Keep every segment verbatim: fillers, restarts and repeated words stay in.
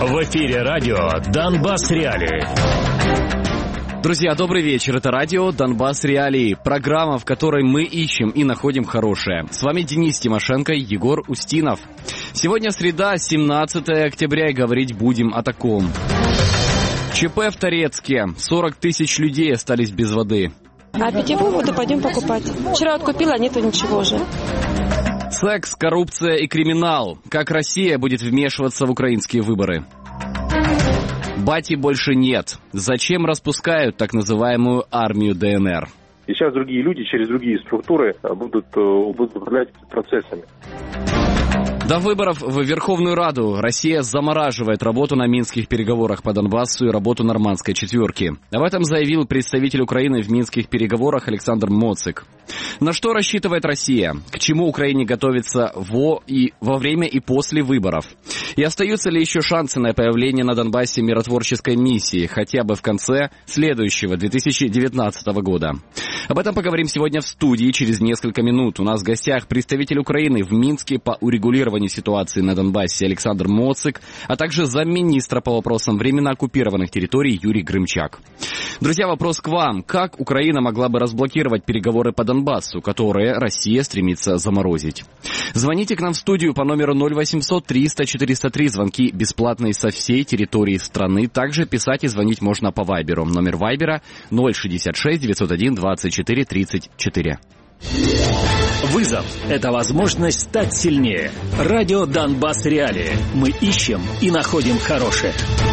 В эфире радио «Донбасс Реалии». Друзья, добрый вечер. Это радио «Донбасс Реалии». Программа, в которой мы ищем и находим хорошее. С вами Денис Тимошенко и Егор Устинов. Сегодня среда, семнадцатое октября, и говорить будем о таком. ЧП в Торецке. сорок тысяч людей остались без воды. А питьевую воду пойдем покупать. Вчера вот купила, а нету ничего уже. Секс, коррупция и криминал. Как Россия будет вмешиваться в украинские выборы? Бати больше нет. Зачем распускают так называемую армию ДНР? И сейчас другие люди через другие структуры будут, будут управлять процессами. До выборов в Верховную Раду Россия замораживает работу на минских переговорах по Донбассу и работу нормандской четверки. Об этом заявил представитель Украины в минских переговорах Александр Моцик. На что рассчитывает Россия? К чему Украине готовится во, и, во время и после выборов? И остаются ли еще шансы на появление на Донбассе миротворческой миссии, хотя бы в конце следующего, две тысячи девятнадцатого года? Об этом поговорим сегодня в студии через несколько минут. У нас в гостях представитель Украины в Минске по урегулированию ситуации на Донбассе Александр Моцик, а также замминистра по вопросам временно оккупированных территорий Юрий Грымчак. Друзья, вопрос к вам. Как Украина могла бы разблокировать переговоры по Донбассу, которые Россия стремится заморозить? Звоните к нам в студию по номеру ноль восемьсот триста четыреста три. Звонки бесплатные со всей территории страны. Также писать и звонить можно по Вайберу. Номер Вайбера ноль шестьдесят шесть девятьсот один двадцать четыре тридцать четыре. Вызов – это возможность стать сильнее. Радио «Донбасс Реалии». Мы ищем и находим хорошее.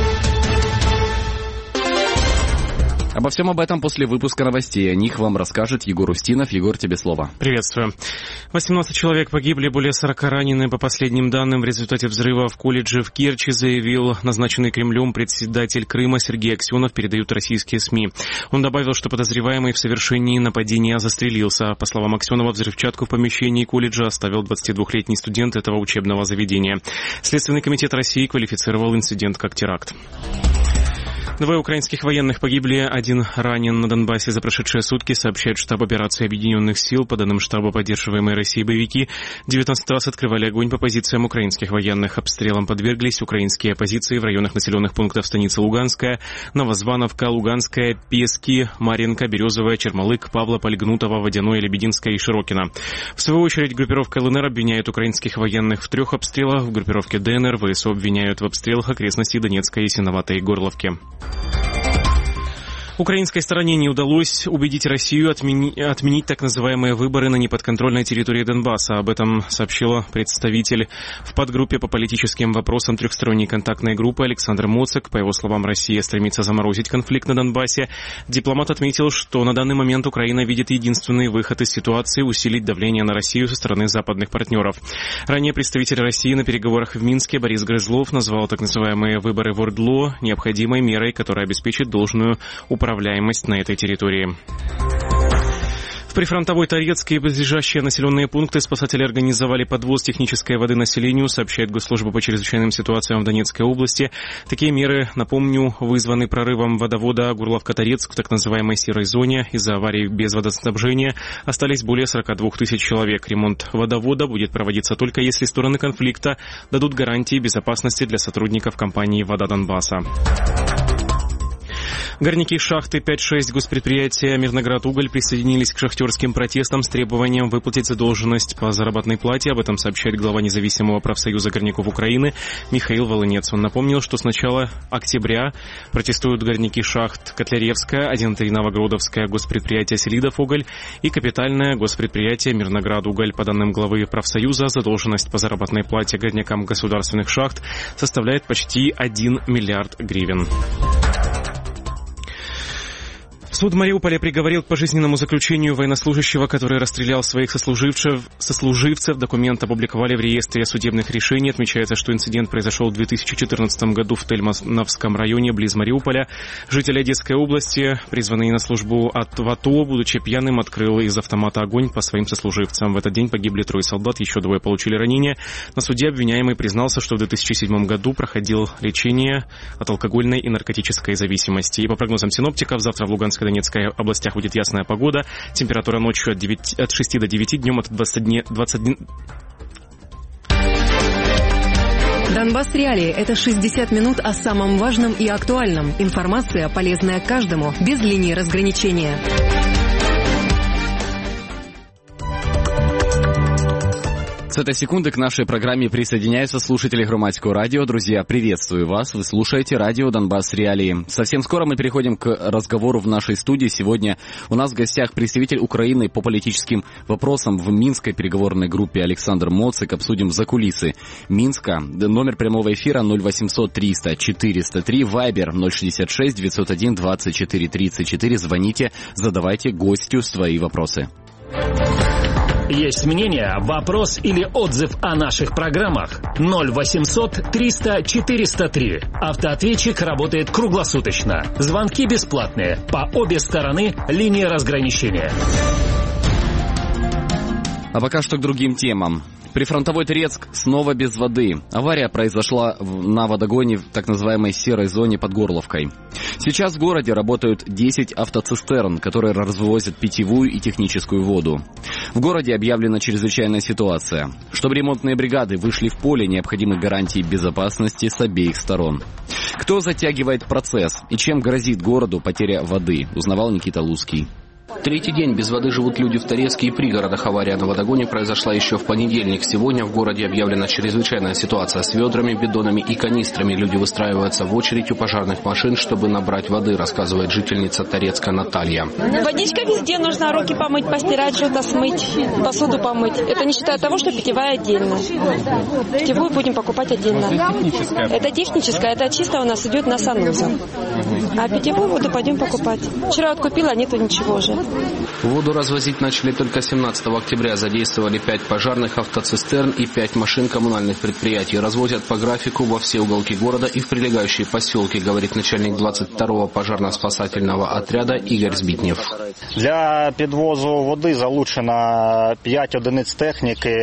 Обо всем об этом после выпуска новостей. О них вам расскажет Егор Устинов. Егор, тебе слово. Приветствую. восемнадцать человек погибли, более сорока ранены. По последним данным, в результате взрыва в колледже в Керчи, заявил назначенный Кремлем председатель Крыма Сергей Аксенов, передают российские СМИ. Он добавил, что подозреваемый в совершении нападения застрелился. По словам Аксенова, взрывчатку в помещении колледжа оставил двадцатидвухлетний студент этого учебного заведения. Следственный комитет России квалифицировал инцидент как теракт. Двое украинских военных погибли, один ранен на Донбассе за прошедшие сутки, сообщает штаб операции Объединенных сил. По данным штаба, поддерживаемые Россией боевики девятнадцать раз открывали огонь по позициям украинских военных. Обстрелам подверглись украинские позиции в районах населенных пунктов станицы Луганская, Новозвановка, Луганская, Пески, Марьинка, Березовая, Чермалык, Павлополь, Гнутово, Водяное, Лебединское и Широкино. В свою очередь, группировка ЛНР обвиняет украинских военных в трех обстрелах. В группировке ДНР ВСУ обвиняют в обстрелах окрестностей Донецкой, Ясиноватой и Горловки. Украинской стороне не удалось убедить Россию отмени... отменить так называемые выборы на неподконтрольной территории Донбасса. Об этом сообщила представитель в подгруппе по политическим вопросам трехсторонней контактной группы Александр Моцик. По его словам, Россия стремится заморозить конфликт на Донбассе. Дипломат отметил, что на данный момент Украина видит единственный выход из ситуации — усилить давление на Россию со стороны западных партнеров. Ранее представитель России на переговорах в Минске Борис Грызлов назвал так называемые выборы в ОРДЛО необходимой мерой, которая обеспечит должную управляемость управляемость на этой территории. В прифронтовой Торецке и близлежащие населенные пункты спасатели организовали подвоз технической воды населению, сообщает Госслужба по чрезвычайным ситуациям в Донецкой области. Такие меры, напомню, вызваны прорывом водовода Гурловка-Торецк в так называемой серой зоне. Из-за аварии без водоснабжения остались более сорок двух тысяч человек. Ремонт водовода будет проводиться только если стороны конфликта дадут гарантии безопасности для сотрудников компании «Вода Донбасса». Горняки шахты пять шесть госпредприятия «Мирноград-Уголь» присоединились к шахтерским протестам с требованием выплатить задолженность по заработной плате. Об этом сообщает глава независимого профсоюза горняков Украины Михаил Волынец. Он напомнил, что с начала октября протестуют горняки шахт Котляревская, один три Новогродовское госпредприятие «Селидов-Уголь» и капитальное госпредприятие «Мирноград-Уголь». По данным главы профсоюза, задолженность по заработной плате горнякам государственных шахт составляет почти один миллиард гривен. Суд Мариуполя приговорил к пожизненному заключению военнослужащего, который расстрелял своих сослуживцев. сослуживцев. Документ опубликовали в реестре судебных решений. Отмечается, что инцидент произошел в две тысячи четырнадцатом году в Тельмановском районе, близ Мариуполя. Житель Одесской области, призванный на службу от в АТО, будучи пьяным, открыл из автомата огонь по своим сослуживцам. В этот день погибли трое солдат, еще двое получили ранения. На суде обвиняемый признался, что в две тысячи седьмом году проходил лечение от алкогольной и наркотической зависимости. И по прогнозам синоптиков, завтра в Луганской и Донецкой областях будет ясная погода. Температура ночью от, девяти, от шести до девяти, днем от двадцати, двадцати... Донбасс Реалии – это шестьдесят минут о самом важном и актуальном. Информация, полезная каждому, без линии разграничения. С этой секунды к нашей программе присоединяются слушатели Громадского радио. Друзья, приветствую вас. Вы слушаете радио «Донбасс Реалии». Совсем скоро мы переходим к разговору в нашей студии. Сегодня у нас в гостях представитель Украины по политическим вопросам в Минской переговорной группе Александр Моцик. Обсудим закулисы Минска. Номер прямого эфира ноль восемьсот триста четыреста три, Вайбер ноль шестьдесят шесть девятьсот один двадцать четыре тридцать четыре. Звоните, задавайте гостю свои вопросы. Есть мнение, вопрос или отзыв о наших программах? ноль восемьсот триста четыреста три. Автоответчик работает круглосуточно. Звонки бесплатные. По обе стороны линии разграничения. А пока что к другим темам. Прифронтовой Торецк снова без воды. Авария произошла на водогоне в так называемой серой зоне под Горловкой. Сейчас в городе работают десять автоцистерн, которые развозят питьевую и техническую воду. В городе объявлена чрезвычайная ситуация. Чтобы ремонтные бригады вышли в поле, необходимы гарантии безопасности с обеих сторон. Кто затягивает процесс и чем грозит городу потеря воды, узнавал Никита Луцкий. Третий день без воды живут люди в Торецке и пригородах. Авария на водогоне произошла еще в понедельник. Сегодня в городе объявлена чрезвычайная ситуация с ведрами, бидонами и канистрами. Люди выстраиваются в очередь у пожарных машин, чтобы набрать воды, рассказывает жительница Торецка Наталья. Водичка везде нужна, руки помыть, постирать, что-то смыть, посуду помыть. Это не считая того, что питьевая отдельно. Питьевую будем покупать отдельно. Это, это техническая, это чисто у нас идет на санузел. А питьевую воду пойдем покупать. Вчера откупила, нету ничего же. Воду развозить начали только семнадцатого октября. Задействовали пять пожарных автоцистерн и пять машин коммунальных предприятий. Развозят по графику во все уголки города и в прилегающие поселки, говорит начальник двадцать второго пожарно-спасательного отряда Игорь Збитнев. Для підвозу води залучено п'ять одиниць техніки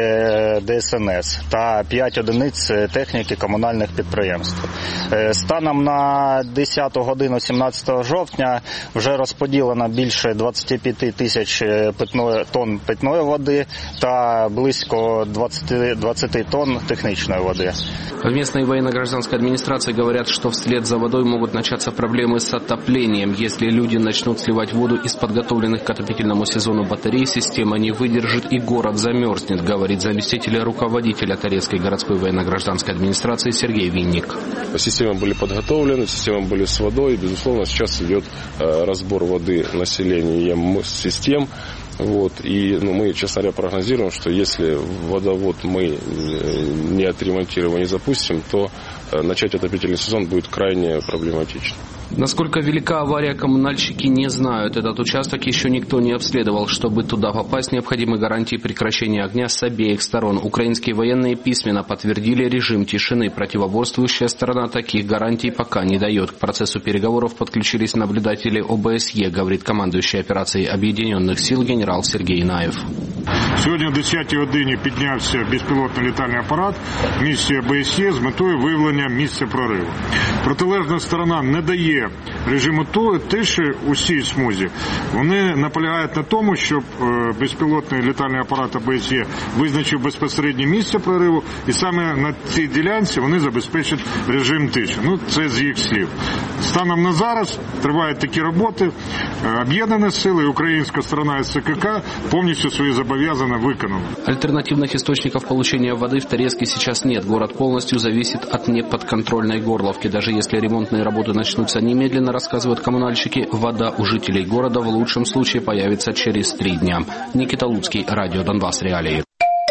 ДСНС та п'ять одиниць техніки комунальних підприємств. Станом на десяту годину сімнадцятого жовтня вже розподілено більше двадцять п'ять тисяч тонн питної води та близько двадцать, двадцать тонн технічної води. В местной военно-гражданской администрации говорят, что вслед за водой могут начаться проблемы с отоплением. Если люди начнут сливать воду из подготовленных к отопительному сезону батарей, система не выдержит и город замерзнет, говорит заместитель руководителя Торецкой городской военно-гражданской администрации Сергей Винник. Системы были подготовлены, системы были с водой. Безусловно, сейчас идет разбор воды населения систем. Вот, и ну, мы, честно говоря, прогнозируем, что если водовод мы не отремонтируем и не запустим, то начать отопительный сезон будет крайне проблематично. Насколько велика авария, коммунальщики не знают. Этот участок еще никто не обследовал. Чтобы туда попасть, необходимы гарантии прекращения огня с обеих сторон. Украинские военные письменно подтвердили режим тишины. Противоборствующая сторона таких гарантий пока не дает. К процессу переговоров подключились наблюдатели ОБСЕ, говорит командующий операцией Объединенных сил генерал Сергей Наев. Сьогодні о десятій годині піднявся безпілотний літальний апарат в місті ОБСЄ з метою виявлення місця прориву. Протилежна сторона не дає режиму тиші усій смузі. Вони наполягають на тому, щоб безпілотний літальний апарат ОБСЄ визначив безпосереднє місце прориву, і саме на цій ділянці вони забезпечать режим тиші. Ну, це з їх слів. Станом на зараз тривають такі роботи. Об'єднані сили, українська сторона СЦКК повністю свої зобов'язання виконали. Альтернативных источников получения воды в Торецке сейчас нет. Город полностью зависит от неподконтрольной Горловки. Даже если ремонтные работы начнутся немедленно, рассказывают коммунальщики, вода у жителей города в лучшем случае появится через три дня. Никита Луцкий, радио «Донбасс Реалии».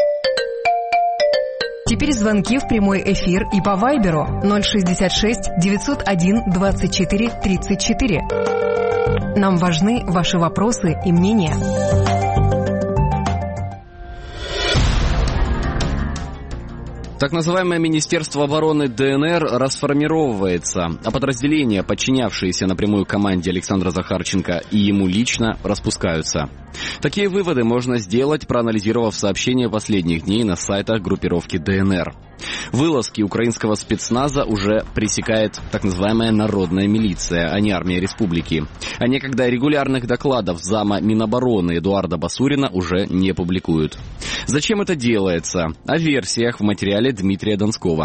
Теперь звонки в прямой эфир и по Вайберу ноль шестьдесят шесть девятьсот один двадцать четыре тридцать четыре. Нам важны ваши вопросы и мнения. Так называемое Министерство обороны ДНР расформировывается, а подразделения, подчинявшиеся напрямую команде Александра Захарченко и ему лично, распускаются. Такие выводы можно сделать, проанализировав сообщения последних дней на сайтах группировки ДНР. Вылазки украинского спецназа уже пресекает так называемая народная милиция, а не армия республики. А некогда регулярных докладов зама Минобороны Эдуарда Басурина уже не публикуют. Зачем это делается? О версиях в материале Дмитрия Донского.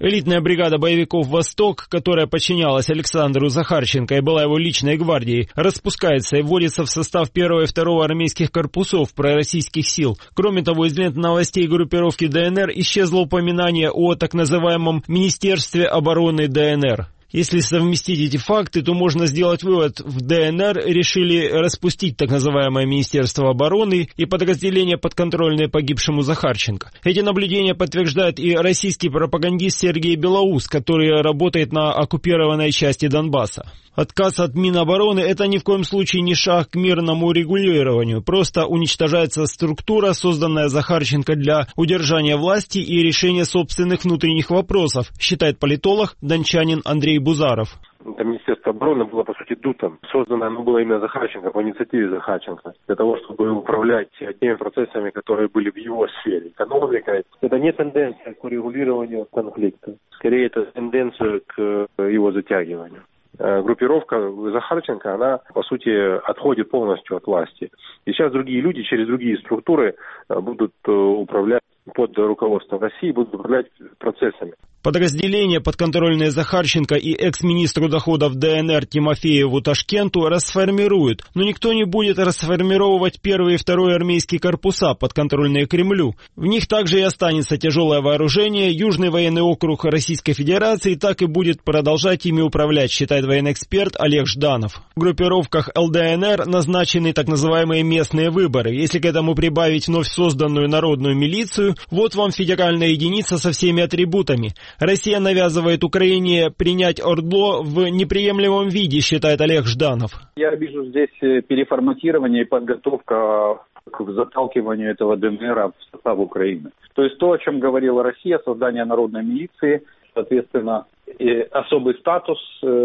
Элитная бригада боевиков «Восток», которая подчинялась Александру Захарченко и была его личной гвардией, распускается и вводится в состав первого и второго армейских корпусов пророссийских сил. Кроме того, из лент новостей группировки ДНР исчезло упоминание о так называемом Министерстве обороны ДНР. Если совместить эти факты, то можно сделать вывод: в ДНР решили распустить так называемое Министерство обороны и подразделения, подконтрольные погибшему Захарченко. Эти наблюдения подтверждает и российский пропагандист Сергей Белоус, который работает на оккупированной части Донбасса. Отказ от Минобороны – это ни в коем случае не шаг к мирному регулированию. Просто уничтожается структура, созданная Захарченко для удержания власти и решения собственных внутренних вопросов, считает политолог, дончанин Андрей Бузаров. Это Министерство обороны было, по сути, дутом. Создано оно было именно Захарченко, по инициативе Захарченко, для того, чтобы управлять теми процессами, которые были в его сфере. Экономика – это не тенденция к урегулированию конфликта. Скорее, это тенденция к его затягиванию. Группировка Захарченко, она, по сути, отходит полностью от власти. И сейчас другие люди через другие структуры будут управлять под руководством России, будут управлять процессами. Подразделения, подконтрольные Захарченко и экс-министру доходов ДНР Тимофееву Ташкенту, расформируют. Но никто не будет расформировывать первый и второй армейские корпуса, подконтрольные Кремлю. В них также и останется тяжелое вооружение. Южный военный округ Российской Федерации так и будет продолжать ими управлять, считает военный эксперт Олег Жданов. В группировках ЛДНР назначены так называемые местные выборы. Если к этому прибавить вновь созданную народную милицию, вот вам федеральная единица со всеми атрибутами. Россия навязывает Украине принять ОРДЛО в неприемлемом виде, считает Олег Жданов. Я вижу здесь переформатирование и подготовка к заталкиванию этого ДНР в состав Украины. То есть то, о чем говорила Россия, создание народной милиции, соответственно, особый статус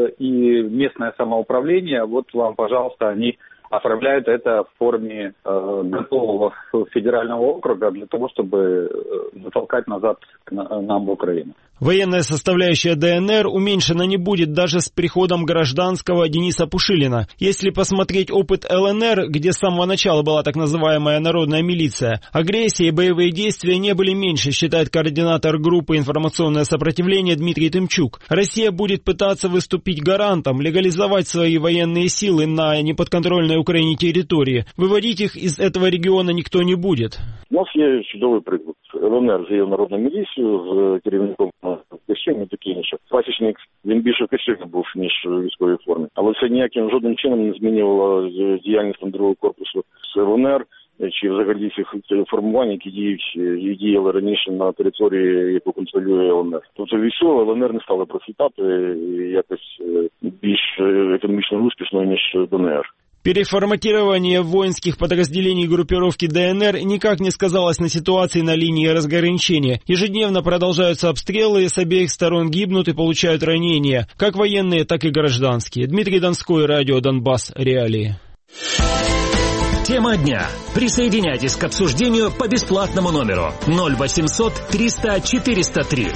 и местное самоуправление, вот вам, пожалуйста, они оформляют это в форме э, готового федерального округа для того, чтобы затолкать назад на, нам в Украину. Военная составляющая ДНР уменьшена не будет даже с приходом гражданского Дениса Пушилина. Если посмотреть опыт ЛНР, где с самого начала была так называемая народная милиция, агрессия и боевые действия не были меньше, считает координатор группы «Информационное сопротивление» Дмитрий Тымчук. Россия будет пытаться выступить гарантом, легализовать свои военные силы на неподконтрольной Украине территории. Выводить их из этого региона никто не будет. У нас є чудовий приклад. ЛНР заявив народну міліцію з керівником Кащенко, таке інше. Пасічник, він більше в Кащенко був, ніж в військовій формі. Але це ніяким жодним чином не змінювало діяльність другого корпусу з ЛНР, чи взагалі цих формувань, які діють і діяли раніше на території, яку контролює ЛНР. Тобто військово ЛНР не стали процвітати якось більш економічно успішно, ніж ДНР. Переформатирование воинских подразделений группировки ДНР никак не сказалось на ситуации на линии разграничения. Ежедневно продолжаются обстрелы, с обеих сторон гибнут и получают ранения, как военные, так и гражданские. Дмитрий Донской, радио Донбасс, реалии. Тема дня. Присоединяйтесь к обсуждению по бесплатному номеру ноль восемьсот триста четыреста три.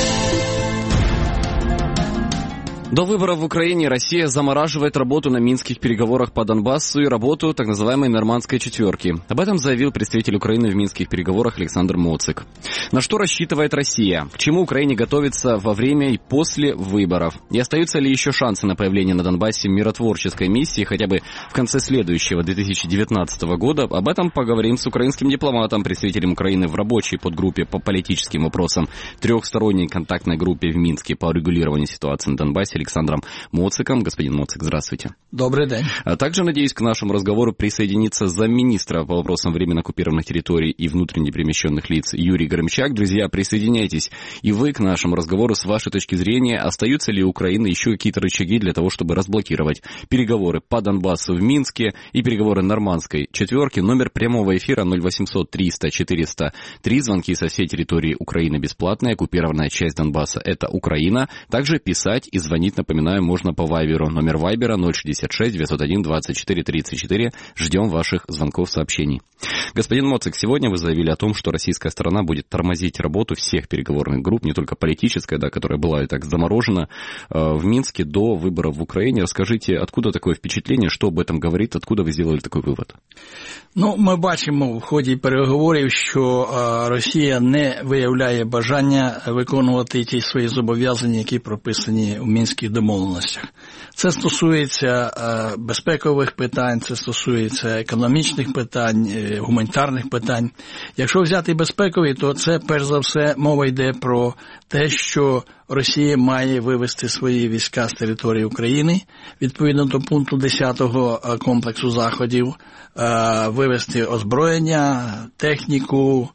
До выборов в Украине Россия замораживает работу на минских переговорах по Донбассу и работу так называемой «Нормандской четверки». Об этом заявил представитель Украины в минских переговорах Александр Моцик. На что рассчитывает Россия? К чему Украине готовится во время и после выборов? И остаются ли еще шансы на появление на Донбассе миротворческой миссии хотя бы в конце следующего две тысячи девятнадцатого года? Об этом поговорим с украинским дипломатом, представителем Украины в рабочей подгруппе по политическим вопросам трехсторонней контактной группе в Минске по урегулированию ситуации на Донбассе Александром Моциком. Господин Моцик, здравствуйте. Добрый день. А также, надеюсь, к нашему разговору присоединится замминистра по вопросам временно оккупированных территорий и внутренне перемещенных лиц Юрий Громчак. Друзья, присоединяйтесь и вы к нашему разговору. С вашей точки зрения, остаются ли у Украины еще какие-то рычаги для того, чтобы разблокировать переговоры по Донбассу в Минске и переговоры Нормандской четверки? Номер прямого эфира ноль восемьсот триста четыреста три. Звонки со всей территории Украины бесплатные. Оккупированная часть Донбасса — это Украина. Также писать и звонить, напоминаю, можно по Вайберу. Номер Вайбера ноль шестьдесят шестьдесят шесть девятьсот один двадцать четыре тридцать четыре. Ждем ваших звонков, сообщений. Господин Моцик, сегодня вы заявили о том, что российская сторона будет тормозить работу всех переговорных групп, не только политическая, да, которая была и так заморожена в Минске до выборов в Украине. Расскажите, откуда такое впечатление, что об этом говорит, откуда вы сделали такой вывод? Ну, ми бачимо в ході переговорів, що Росія не виявляє бажання виконувати ті свої зобов'язання, які прописані у Мінських домовленостях. Це стосується безпекових питань, це стосується економічних питань, гуманітарних питань. Якщо взяти безпекові, то це, перш за все, мова йде про те, що Росія має вивести свої війська з території України, відповідно до пункту десятого комплексу заходів, вивести озброєння, техніку,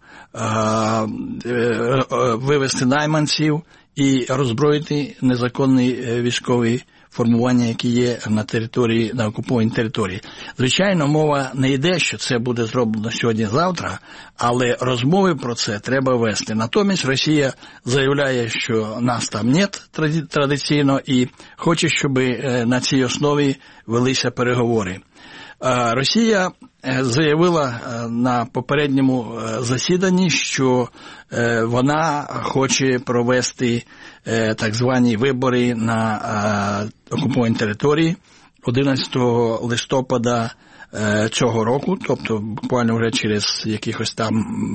вивести найманців і роззброїти незаконні військові формування, які є на території, на окупованій території. Звичайно, мова не йде, що це буде зроблено сьогодні-завтра, але розмови про це треба вести. Натомість Росія заявляє, що нас там нет традиційно і хоче, щоб на цій основі велися переговори. Росія заявила на попередньому засіданні, що вона хоче провести так звані вибори на окупованій території одинадцятого листопада цього року, тобто буквально вже через якихось там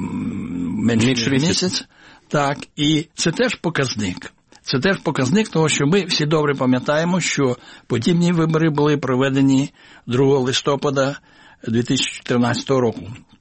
менше місяць. Так, і це теж показник. Це теж показник того, що ми всі добре пам'ятаємо, що подібні вибори були проведені другого листопада дві тисячі чотирнадцятого року.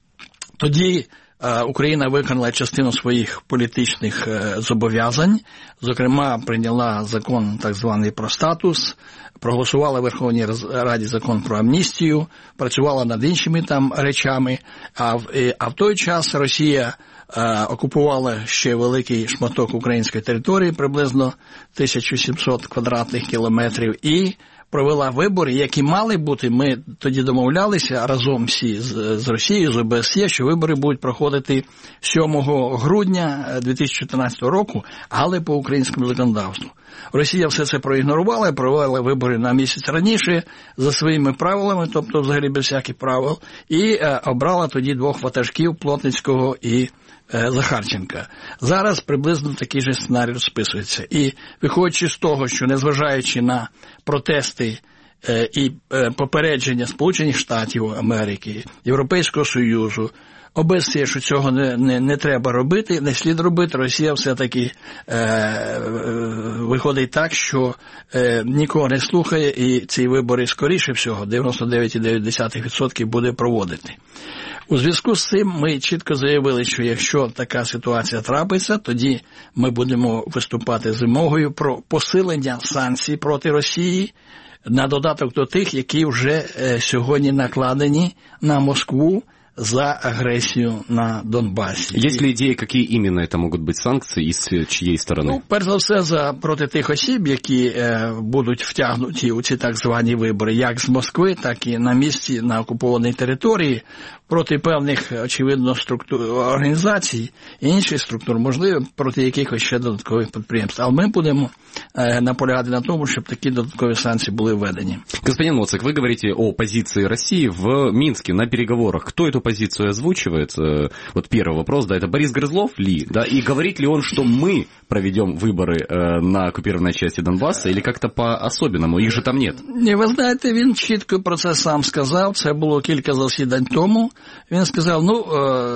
Тоді Україна виконала частину своїх політичних зобов'язань, зокрема прийняла закон так званий про статус, проголосувала в Верховній Раді закон про амністію, працювала над іншими там речами, а в, а в той час Росія окупувала ще великий шматок української території, приблизно тисяча сімсот квадратних кілометрів, і провела вибори, які мали бути, ми тоді домовлялися разом всі з, з Росією, з ОБСЄ, що вибори будуть проходити сьомого грудня дві тисячі чотирнадцятого року, але по українському законодавству. Росія все це проігнорувала, провела вибори на місяць раніше за своїми правилами, тобто взагалі без всяких правил, і е, обрала тоді двох ватажків, Плотницького і е, Захарченка. Зараз приблизно такий же сценарій розписується. І виходячи з того, що незважаючи на протести е, і е, попередження Сполучених Штатів Америки, Європейського Союзу, ОБСЄ, що цього не, не, не треба робити, не слід робити, Росія все-таки е, е, виходить так, що е, нікого не слухає і ці вибори скоріше всього, дев'яносто дев'ять цілих дев'ять десятих відсотка буде проводити. У зв'язку з цим ми чітко заявили, що якщо така ситуація трапиться, тоді ми будемо виступати з вимогою про посилення санкцій проти Росії, на додаток до тих, які вже е, сьогодні накладені на Москву за агрессию на Донбасі. Есть ли идеи, какие именно это могут быть санкции и с чьей стороны? Ну, перш за все, за проти тих осіб, які е, будуть втягнуті у ці так звані вибори, як з Москви, так і на місці, на окупованій території, проти певних, очевидно, структур, організацій і інших структур, можливо, проти якихось ще додаткових підприємств. Але ми будемо е, наполягати на тому, щоб такі додаткові санкції були введені. Господин Моцик, вы говорите о позиции России в Минске на переговорах. Кто эту позицию озвучивает? Вот первый вопрос, да, это Борис Грызлов ли, да, и говорит ли он, что мы проведем выборы на оккупированной части Донбасса, или как-то по-особенному, их же там нет? Ні, ви знаєте, він чітко про це сам сказав, це було кілька засідань тому. Він сказав, ну,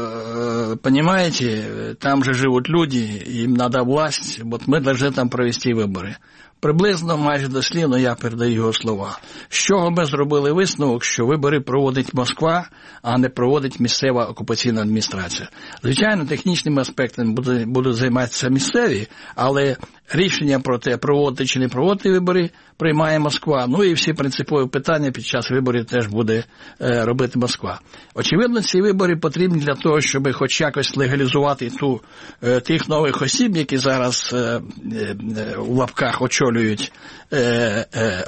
э, понимаете, там же живуть люди, їм треба власть, от ми повинні там провести вибори. Приблизно, майже дослівно, я передаю його слова. З чого ми зробили висновок, що вибори проводить Москва, а не проводить місцева окупаційна адміністрація. Звичайно, технічними аспектами будуть, будуть займатися місцеві, але рішення про те, проводити чи не проводити вибори, приймає Москва. Ну і всі принципові питання під час виборів теж буде е, робити Москва. Очевидно, ці вибори потрібні для того, щоб хоч якось легалізувати ту, е, тих нових осіб, які зараз е, е, у лапках очолюють е, е,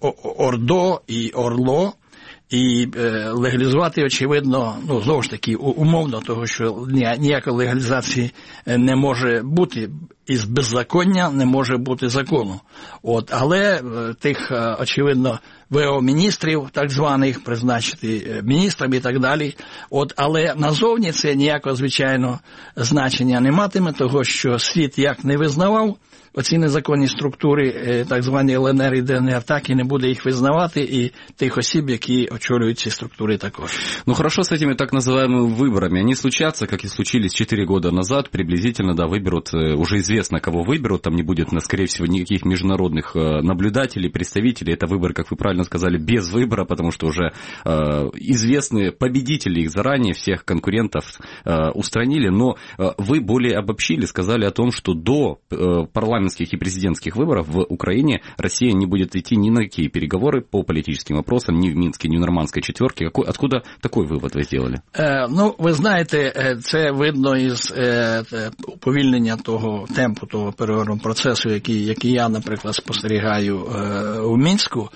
ОРДО і ОРЛО, і е, легалізувати, очевидно, ну, знову ж таки, умовно, того, що ніякої легалізації не може бути, із беззаконня не може бути закону. От, але тих, очевидно, ВО-міністрів, так званих, призначити міністрами і так далі. От, але назовні це ніякого, звичайно, значення не матиме, того, що світ як не визнавав оці незаконні структури, так звані Л Н Р і Д Н Р, так і не буде їх визнавати, і тих осіб, які очолюють ці структури також. Ну хорошо, с этими так называемыми выборами. Они случатся, как и случились четыре года назад, приблизительно, да, выберут, уже известно, кого выберут, там не будет, скорее всего, никаких международных наблюдателей, представителей. Это выборы, как вы правильно сказали, без выбора, потому что уже э, известны победители их заранее, всех конкурентов э, устранили, но э, вы более обобщили, сказали о том, что до э, парламентских и президентских выборов в Украине Россия не будет идти ни на какие переговоры по политическим вопросам, ни в Минске, ни в Нормандской четверке. Какой, откуда такой вывод вы сделали? Е, ну, ви знаєте, це видно із е, уповільнення того темпу, того переговорного процесу, який, який я, наприклад, спостерігаю е, у Мінську.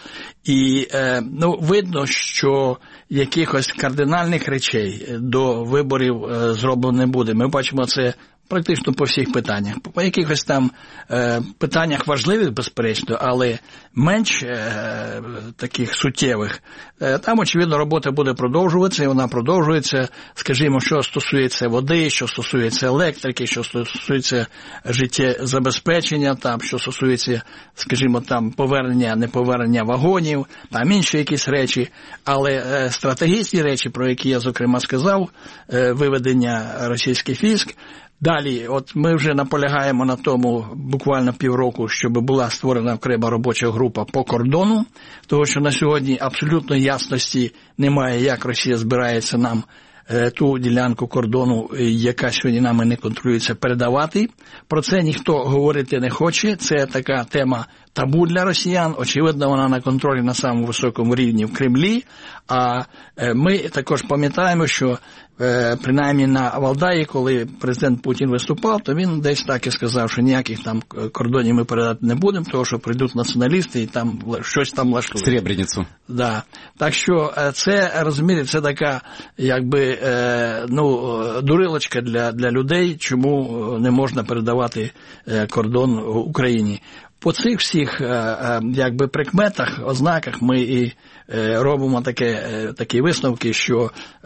І е, ну, видно, що якихось кардинальних речей до виборів е, зроблено не буде. Ми бачимо це практично по всіх питаннях. По якихось там е, питаннях важливих, безперечно, але менш е, таких суттєвих. Е, там, очевидно, робота буде продовжуватися, і вона продовжується, скажімо, що стосується води, що стосується електрики, що стосується життєзабезпечення, там, що стосується, скажімо, там, повернення, неповернення вагонів, там інші якісь речі. Але е, стратегічні речі, про які я, зокрема, сказав, е, виведення російських військ. Далі, от ми вже наполягаємо на тому буквально півроку, щоб була створена окрема робоча група по кордону, тому що на сьогодні абсолютно ясності немає, як Росія збирається нам е, ту ділянку кордону, яка сьогодні нами не контролюється, передавати. Про це ніхто говорити не хоче, це така тема табу для росіян, очевидно, вона на контролі на самому високому рівні в Кремлі, а е, ми також пам'ятаємо, що принаймні на Валдаї, коли президент Путін виступав, то він десь так і сказав, що ніяких там кордонів ми передати не будемо, тому що прийдуть націоналісти і там щось там влаштують. Сребреницю. Да. Так що це, розумієте, це така, якби, ну, дурилочка для, для людей, чому не можна передавати кордон Україні. По цих всіх, якби, прикметах, ознаках ми і робимо таке, такі висновки, що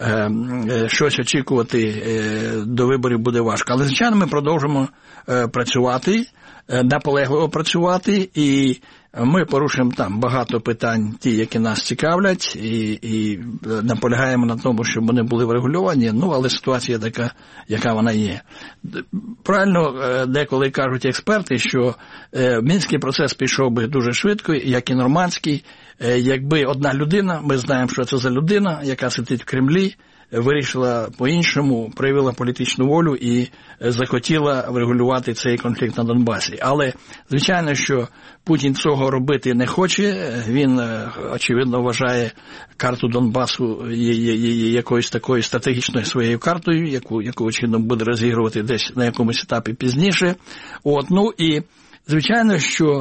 щось очікувати до виборів буде важко. Але, звичайно, ми продовжимо працювати, наполегливо працювати, і ми порушуємо там багато питань, ті, які нас цікавлять, і, і наполягаємо на тому, щоб вони були врегульовані, ну, але ситуація така, яка вона є. Правильно деколи кажуть експерти, що Мінський процес пішов би дуже швидко, як і нормандський, якби одна людина, ми знаємо, що це за людина, яка сидить в Кремлі, вирішила по-іншому, проявила політичну волю і захотіла врегулювати цей конфлікт на Донбасі. Але, звичайно, що Путін цього робити не хоче. Він, очевидно, вважає карту Донбасу якоюсь такою стратегічною своєю картою, яку, яку очевидно, буде розігрувати десь на якомусь етапі пізніше. От, ну і, звичайно, що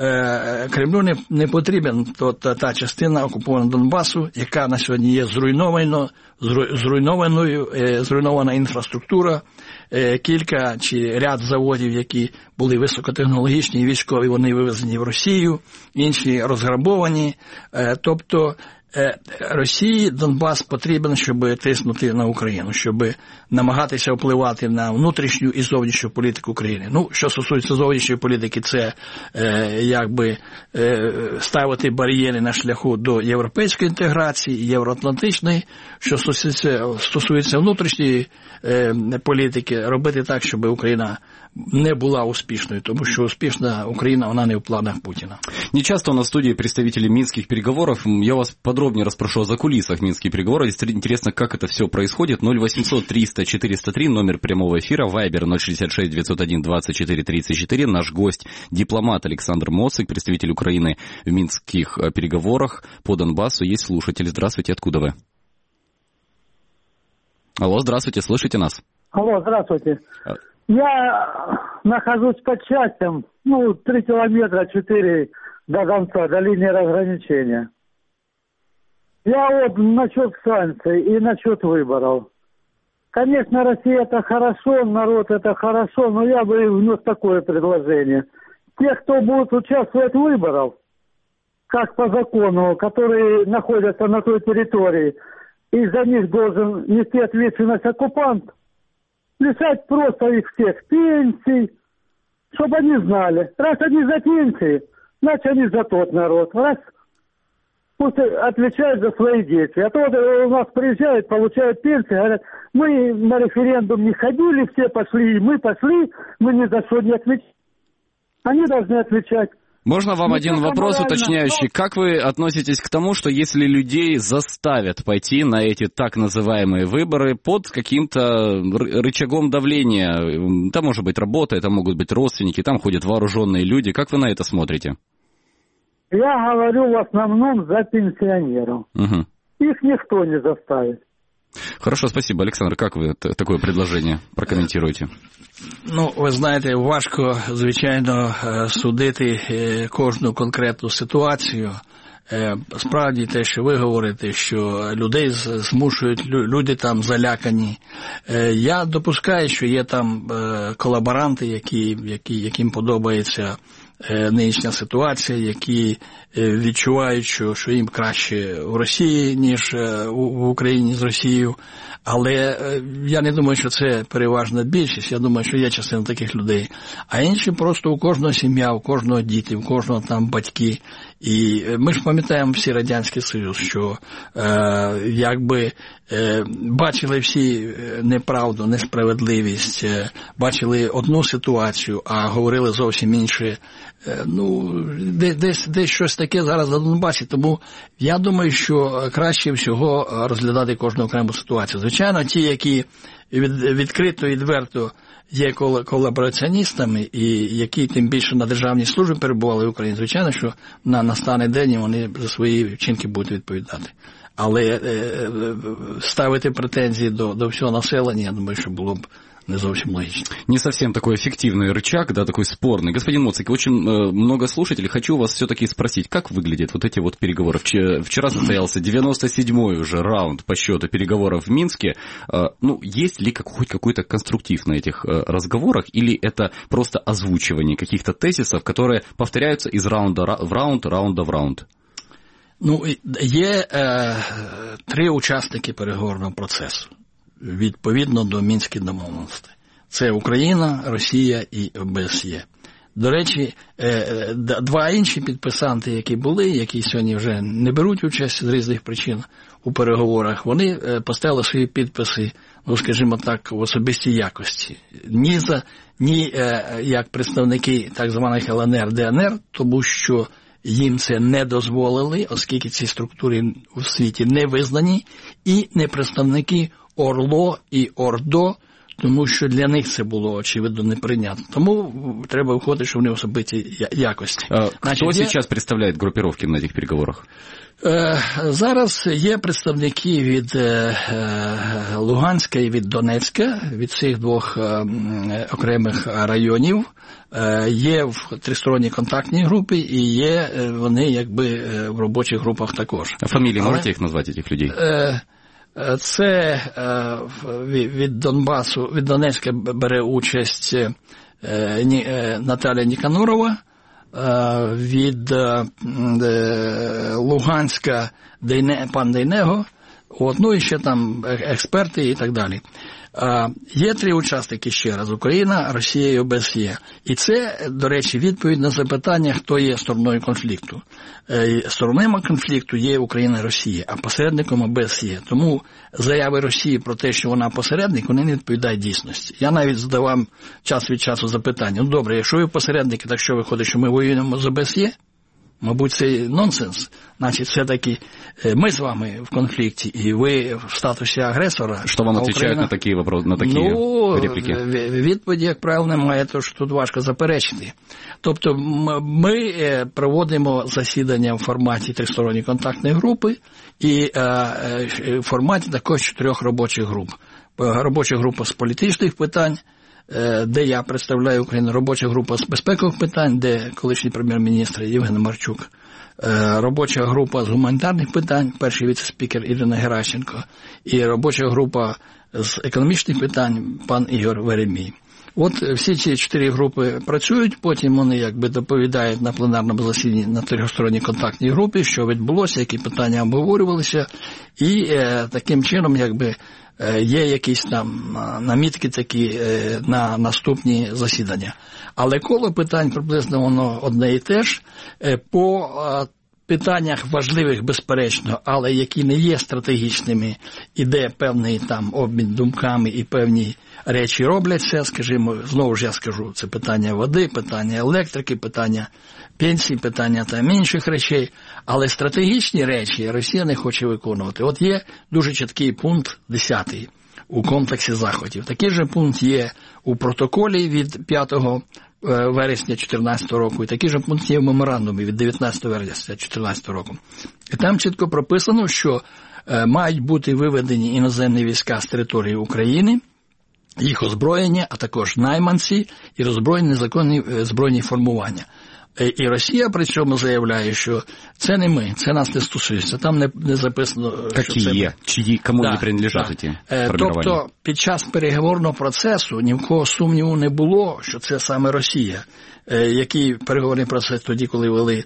Кремлю не, не потрібен то, та, та частина окупованого Донбасу, яка на сьогодні є зруйновано, зруйнованою, зруйнована інфраструктура, кілька чи ряд заводів, які були високотехнологічні і військові, вони вивезені в Росію, інші розграбовані. Тобто Росії Донбас потрібен, щоб тиснути на Україну, щоб намагатися впливати на внутрішню і зовнішню політику України. Ну, що стосується зовнішньої політики, це е, якби е, ставити бар'єри на шляху до європейської інтеграції, євроатлантичної. Що стосується, стосується внутрішньої е, політики, робити так, щоб Україна не была успешной, потому что успешна Украина, она не в планах Путина. Не часто у нас в студии представители минских переговоров. Я вас подробнее расспрошу о закулисах минских переговоров. Интересно, как это все происходит. ноль восемьсот триста четыреста три, номер прямого эфира, Вайбер ноль шестьдесят шесть девятьсот один двадцать четыре тридцать четыре. Наш гость, дипломат Александр Моцик, представитель Украины в минских переговорах по Донбассу. Есть слушатель. Здравствуйте, откуда вы? Алло, здравствуйте, слышите нас? Алло, здравствуйте. Я нахожусь под частям, ну, три километра, четыре до конца, до линии разграничения. Я вот насчет санкций и насчет выборов. Конечно, Россия это хорошо, народ это хорошо, но я бы внес такое предложение. Те, кто будут участвовать в выборах, как по закону, которые находятся на той территории, и за них должен нести ответственность оккупант, лишать просто их всех пенсий, чтобы они знали. Раз они за пенсии, значит они за тот народ. Раз пусть отвечают за свои действия. А то вот у нас приезжают, получают пенсии, говорят, мы на референдум не ходили, все пошли, и мы пошли, мы ни за что не отвечаем. Они должны отвечать. Можно вам один вопрос уточняющий? Как вы относитесь к тому, что если людей заставят пойти на эти так называемые выборы под каким-то рычагом давления? Там может быть работа, это могут быть родственники, там ходят вооруженные люди. Как вы на это смотрите? Я говорю в основном за пенсионеров. Угу. Их никто не заставит. Хорошо, спасибо. Олександр, як ви таке предложення прокоментуєте? Ну, ви знаєте, важко, звичайно, судити кожну конкретну ситуацію. Справді те, що ви говорите, що людей змушують, люди там залякані. Я допускаю, що є там колаборанти, які, які, яким подобається нинішня ситуація, які відчувають, що, що їм краще в Росії, ніж в Україні з Росією. Але я не думаю, що це переважна більшість. Я думаю, що є частина таких людей. А інші просто у кожного сім'я, у кожного діти, у кожного там батьки. І ми ж пам'ятаємо всі Радянський Союз, що е, якби е, бачили всі неправду, несправедливість, е, бачили одну ситуацію, а говорили зовсім інше. Е, ну, десь, десь щось таке зараз на Донбасі. Тому я думаю, що краще всього розглядати кожну окрему ситуацію. Звичайно, ті, які від, відкрито і відверто є колабораціоністами і які тим більше на державній службі перебували в Україні, звичайно, що на настане день вони за свої вчинки будуть відповідати. Але е, ставити претензії до, до всього населення, я думаю, що було б не совсем логично. Не совсем такой эффективный рычаг, да, такой спорный. Господин Моцик, очень э, много слушателей. Хочу вас все-таки спросить, как выглядят вот эти вот переговоры? Вчера, вчера состоялся девяносто седьмой уже раунд по счету переговоров в Минске. Э, ну, есть ли как, хоть какой-то конструктив на этих э, разговорах, или это просто озвучивание каких-то тезисов, которые повторяются из раунда в раунд, раунда в раунд? Ну, є е, три учасники переговорного процесу. Відповідно до Мінських домовленостей. Це Україна, Росія і ОБСЄ. До речі, два інші підписанти, які були, які сьогодні вже не беруть участь з різних причин у переговорах, вони поставили свої підписи, ну, скажімо так, в особистій якості. Ні, за, ні як представники так званих ел ен ер, де ен ер, тому що їм це не дозволили, оскільки ці структури у світі не визнані, і не представники ОРЛО і ОРДО, тому що для них це було, очевидно, неприйнятно. Тому треба виходити, що вони в особистій якості. А, Значить, хто зараз представляє групировки на цих переговорах? Зараз є представники від Луганська і від Донецька, від цих двох окремих районів. Є в тристоронній контактній групі і є вони якби в робочих групах також. А фамілії Але... можете їх назвати, цих людей? Це від Донбасу, від Донецька бере участь Наталія Ніканорова, від Луганська пан Дейнего, от, ну і ще там експерти і так далі. Є три учасники ще раз – Україна, Росія і ОБСЄ. І це, до речі, відповідь на запитання, хто є стороною конфлікту. Сторонами конфлікту є Україна і Росія, а посередником ОБСЄ. Тому заяви Росії про те, що вона посередник, вони не відповідають дійсності. Я навіть задавав час від часу запитання. Ну, добре, якщо ви посередники, так що виходить, що ми воюємо з ОБСЄ? Мабуть, це нонсенс. Значить, все-таки ми з вами в конфлікті, і ви в статусі агресора. Що вам відповідають Україна... на такі, вопроси, на такі ну, репліки? Відповіді, як правило, немає, то що тут важко заперечити. Тобто ми проводимо засідання в форматі тристоронньої контактної групи і в форматі також чотирьох робочих груп. Робоча група з політичних питань, де я представляю Україну, робоча група з безпекових питань, де колишній прем'єр-міністр Євген Марчук, робоча група з гуманітарних питань, перший віце-спікер Ірина Геращенко, і робоча група з економічних питань пан Ігор Веремій. От всі ці чотири групи працюють, потім вони якби доповідають на пленарному засіданні на трьохсторонній контактній групі, що відбулося, які питання обговорювалися, і е, таким чином якби е, є якісь там намітки такі е, на наступні засідання. Але коло питань приблизно воно одне і те ж. Е, по е, питаннях важливих, безперечно, але які не є стратегічними, іде певний там обмін думками і певні речі робляться, скажімо, знову ж я скажу, це питання води, питання електрики, питання пенсій, питання там інших речей, але стратегічні речі Росія не хоче виконувати. От є дуже чіткий пункт десятий у комплексі заходів. Такий же пункт є у протоколі від п'ятого вересня дві тисячі чотирнадцятого року, і такий же пункт є в меморандумі від дев'ятнадцятого вересня дві тисячі чотирнадцятого року. І там чітко прописано, що е, мають бути виведені іноземні війська з території України, їх озброєння, а також найманці і роззброєні незаконні е, збройні формування. Е, і Росія при цьому заявляє, що це не ми, це нас не стосується. Там не, не записано, які що це є, чиї, кому да, не принадлежать да. ці е, формування. Тобто під час переговорного процесу ні в кого сумніву не було, що це саме Росія. Який переговорний процес тоді, коли вели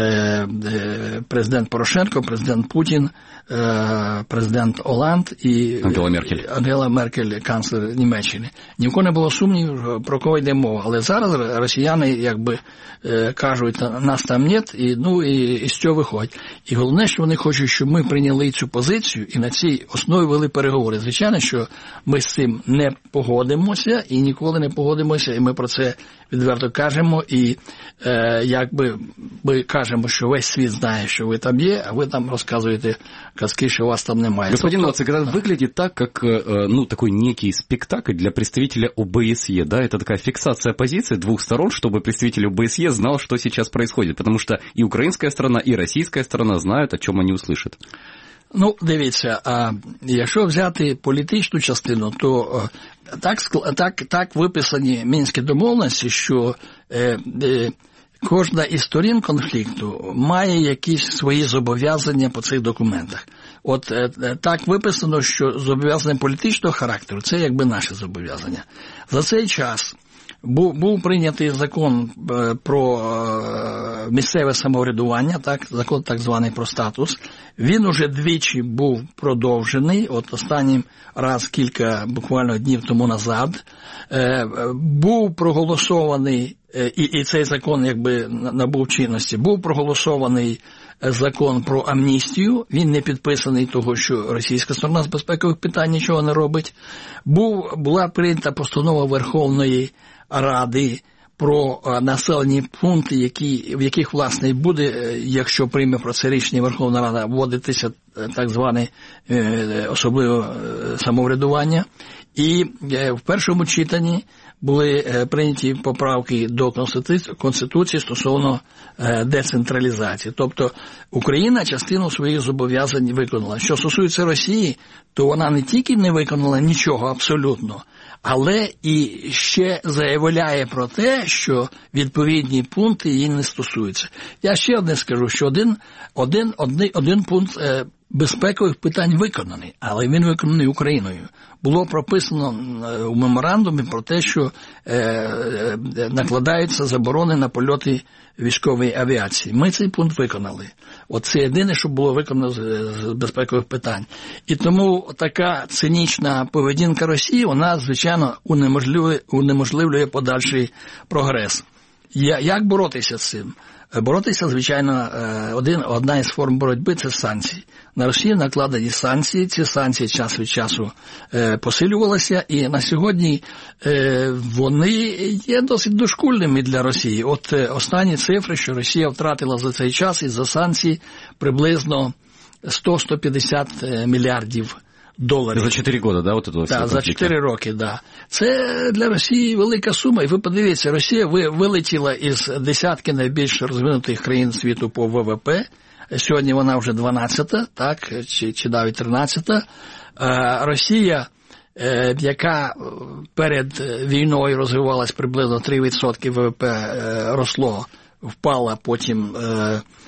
президент Порошенко, президент Путін, президент Оланд і Ангела Меркель, Ангела Меркель, канцлер Німеччини. Ні в кого не було сумнівів, про кого йде мова. Але зараз росіяни якби кажуть, нас там нет, і, ну, і, і з цього виходять. І головне, що вони хочуть, щоб ми прийняли цю позицію і на цій основі вели переговори. Звичайно, що ми з цим не погодимося і ніколи не погодимося, і ми про це відверто кажемо, і е, якби ми кажемо, що весь світ знає, що ви там є, а ви там розказуєте казки, что вас там немає. Господин Лацик, это выглядит так, как ну, такой некий спектакль для представителя ОБСЕ, да, это такая фиксация позиций двух сторон, чтобы представитель ОБСЕ знал, что сейчас происходит, потому что и украинская сторона, и российская сторона знают, о чем они услышат. Ну, дивіться, а якщо взяти політичну частину, то так, так, так виписані Мінські домовленості, що е, е, кожна із сторін конфлікту має якісь свої зобов'язання по цих документах. От е, так виписано, що зобов'язання політичного характеру – це якби наше зобов'язання. За цей час Був, був прийнятий закон про місцеве самоврядування, так, закон так званий про статус. Він уже двічі був продовжений, от останнім раз кілька буквально днів тому назад. Був проголосований, і, і цей закон якби набув чинності, був проголосований закон про амністію, він не підписаний того, що російська сторона з безпекових питань нічого не робить. Був, була прийнята постанова Верховної Ради про населені пункти, які, в яких, власне, буде, якщо прийме про це рішення Верховна Рада, вводитися так зване особливе самоврядування. І в першому читанні були прийняті поправки до Конституції стосовно децентралізації. Тобто Україна частину своїх зобов'язань виконала. Що стосується Росії, то вона не тільки не виконала нічого абсолютно, але і ще заявляє про те, що відповідні пункти її не стосуються. Я ще одне скажу, що один, один, один, один пункт безпекових питань виконаний, але він виконаний Україною. Було прописано у меморандумі про те, що е, накладаються заборони на польоти військової авіації. Ми цей пункт виконали. От це єдине, що було виконано з, з безпекових питань. І тому така цинічна поведінка Росії, вона, звичайно, унеможливлює, унеможливлює подальший прогрес. Я, як боротися з цим? Боротися, звичайно, один, одна із форм боротьби – це санкції. На Росію накладені санкції, ці санкції час від часу е, посилювалися, і на сьогодні е, вони є досить дошкульними для Росії. От е, останні цифри, що Росія втратила за цей час із-за санкцій, приблизно сто - сто п'ятдесят мільярдів доларів. За чотири роки, да, от этого всього Так, за чотири роки, да. Це для Росії велика сума. І ви подивіться, Росія вилетіла із десятки найбільш розвинутих країн світу по ВВП. Сьогодні вона вже дванадцята, так, чи, чи навіть тринадцята. Росія, яка перед війною розвивалась приблизно три відсотки ВВП росло, впала потім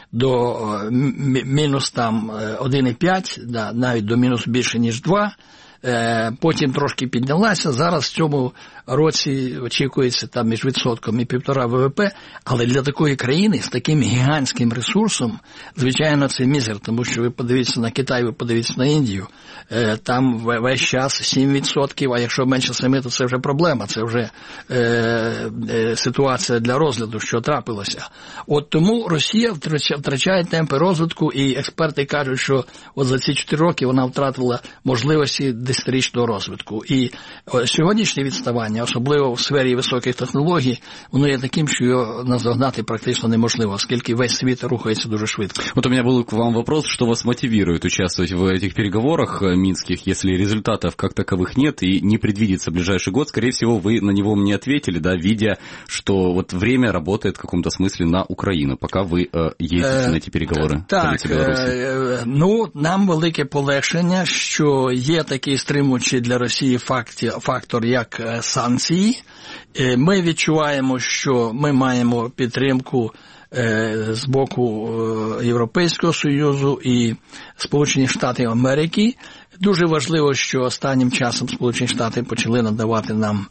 до мінус там один цілих п'ять, да, навіть до мінус більше, ніж два. потім трошки піднялася, зараз в цьому році очікується там між відсотком і півтора ВВП, але для такої країни з таким гігантським ресурсом, звичайно, це мізер, тому що ви подивіться на Китай, ви подивіться на Індію, там весь час сім відсотків, а якщо менше семи, то це вже проблема, це вже е, е, ситуація для розгляду, що трапилося. От тому Росія втрачає, втрачає темпи розвитку, і експерти кажуть, що от за ці чотири роки вона втратила можливості десятирічного розвитку. І сьогоднішнє відставання, особливо в сфері високих технологій, воно є таким, що його наздогнати практично неможливо, оскільки весь світ рухається дуже швидко. Вот у меня был к вам вопрос, что вас мотивирует участвовать в этих переговорах минских, если результатов как таковых нет и не предвидится в ближайший год. Скорее всего, вы на него мне ответили, да, видя, что вот время работает в каком-то смысле на Украину, пока вы э, ездите на эти переговоры. Так, е, ну, нам велике полегшення, що є такий стримуючий для Росії факті, фактор, як санкції. Ми відчуваємо, що ми маємо підтримку з боку Європейського Союзу і Сполучених Штатів Америки. Дуже важливо, що останнім часом Сполучені Штати почали надавати нам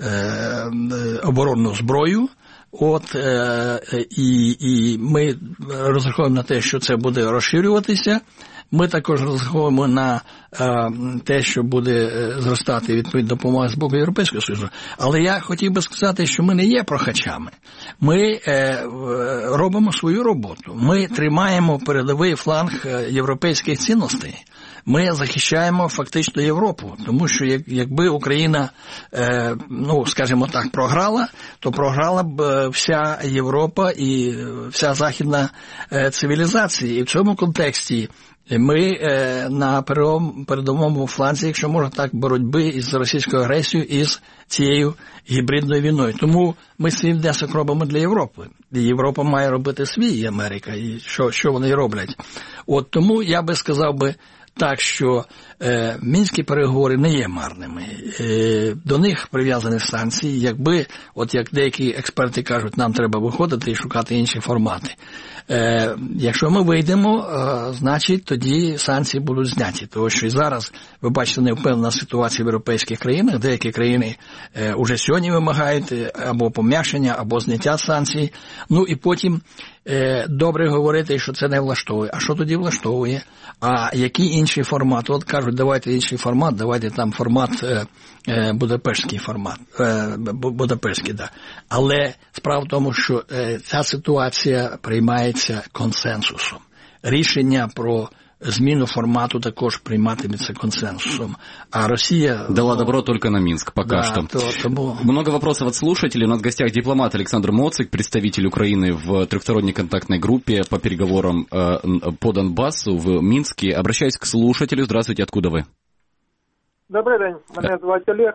оборонну зброю. От, е, і, і ми розраховуємо на те, що це буде розширюватися. Ми також розраховуємо на е, те, що буде зростати відповідь допомоги з боку Європейського Союзу. Але я хотів би сказати, що ми не є прохачами. Ми е, робимо свою роботу. Ми тримаємо передовий фланг європейських цінностей. Ми захищаємо фактично Європу, тому що як, якби Україна, е, ну, скажімо так, програла, то програла б вся Європа і вся західна е, цивілізація. І в цьому контексті ми е, на передовому фланзі, якщо можна так, боротьби із російською агресією і з цією гібридною війною. Тому ми свій внесок робимо для Європи. І Європа має робити свій, і Америка, і що, що вони роблять. От тому я би сказав би, так, що е, мінські переговори не є марними. Е, до них прив'язані санкції. Якби, от як деякі експерти кажуть, нам треба виходити і шукати інші формати. Е, якщо ми вийдемо, е, значить тоді санкції будуть зняті. Тому що і зараз, ви бачите, невпевнена ситуація в європейських країнах. Деякі країни е, уже сьогодні вимагають або пом'якшення, або зняття санкцій. Ну і потім е, добре говорити, що це не влаштовує. А що тоді влаштовує? А який інший формат? От кажуть, давайте інший формат, давайте там формат, е, е, Будапештський формат. Е, Будапештський, да. Але справа в тому, що е, ця ситуація приймається консенсусом. Рішення про зміну формату також прийматиметься консенсусом. А Россия... Дала добро только на Минск пока да, что. То, тому... Много вопросов от слушателей. У нас в гостях дипломат Александр Моцик, представитель Украины в трехсторонней контактной группе по переговорам э, по Донбассу в Минске. Обращаюсь к слушателю. Здравствуйте, откуда вы? Добрий день, мене звати Олег.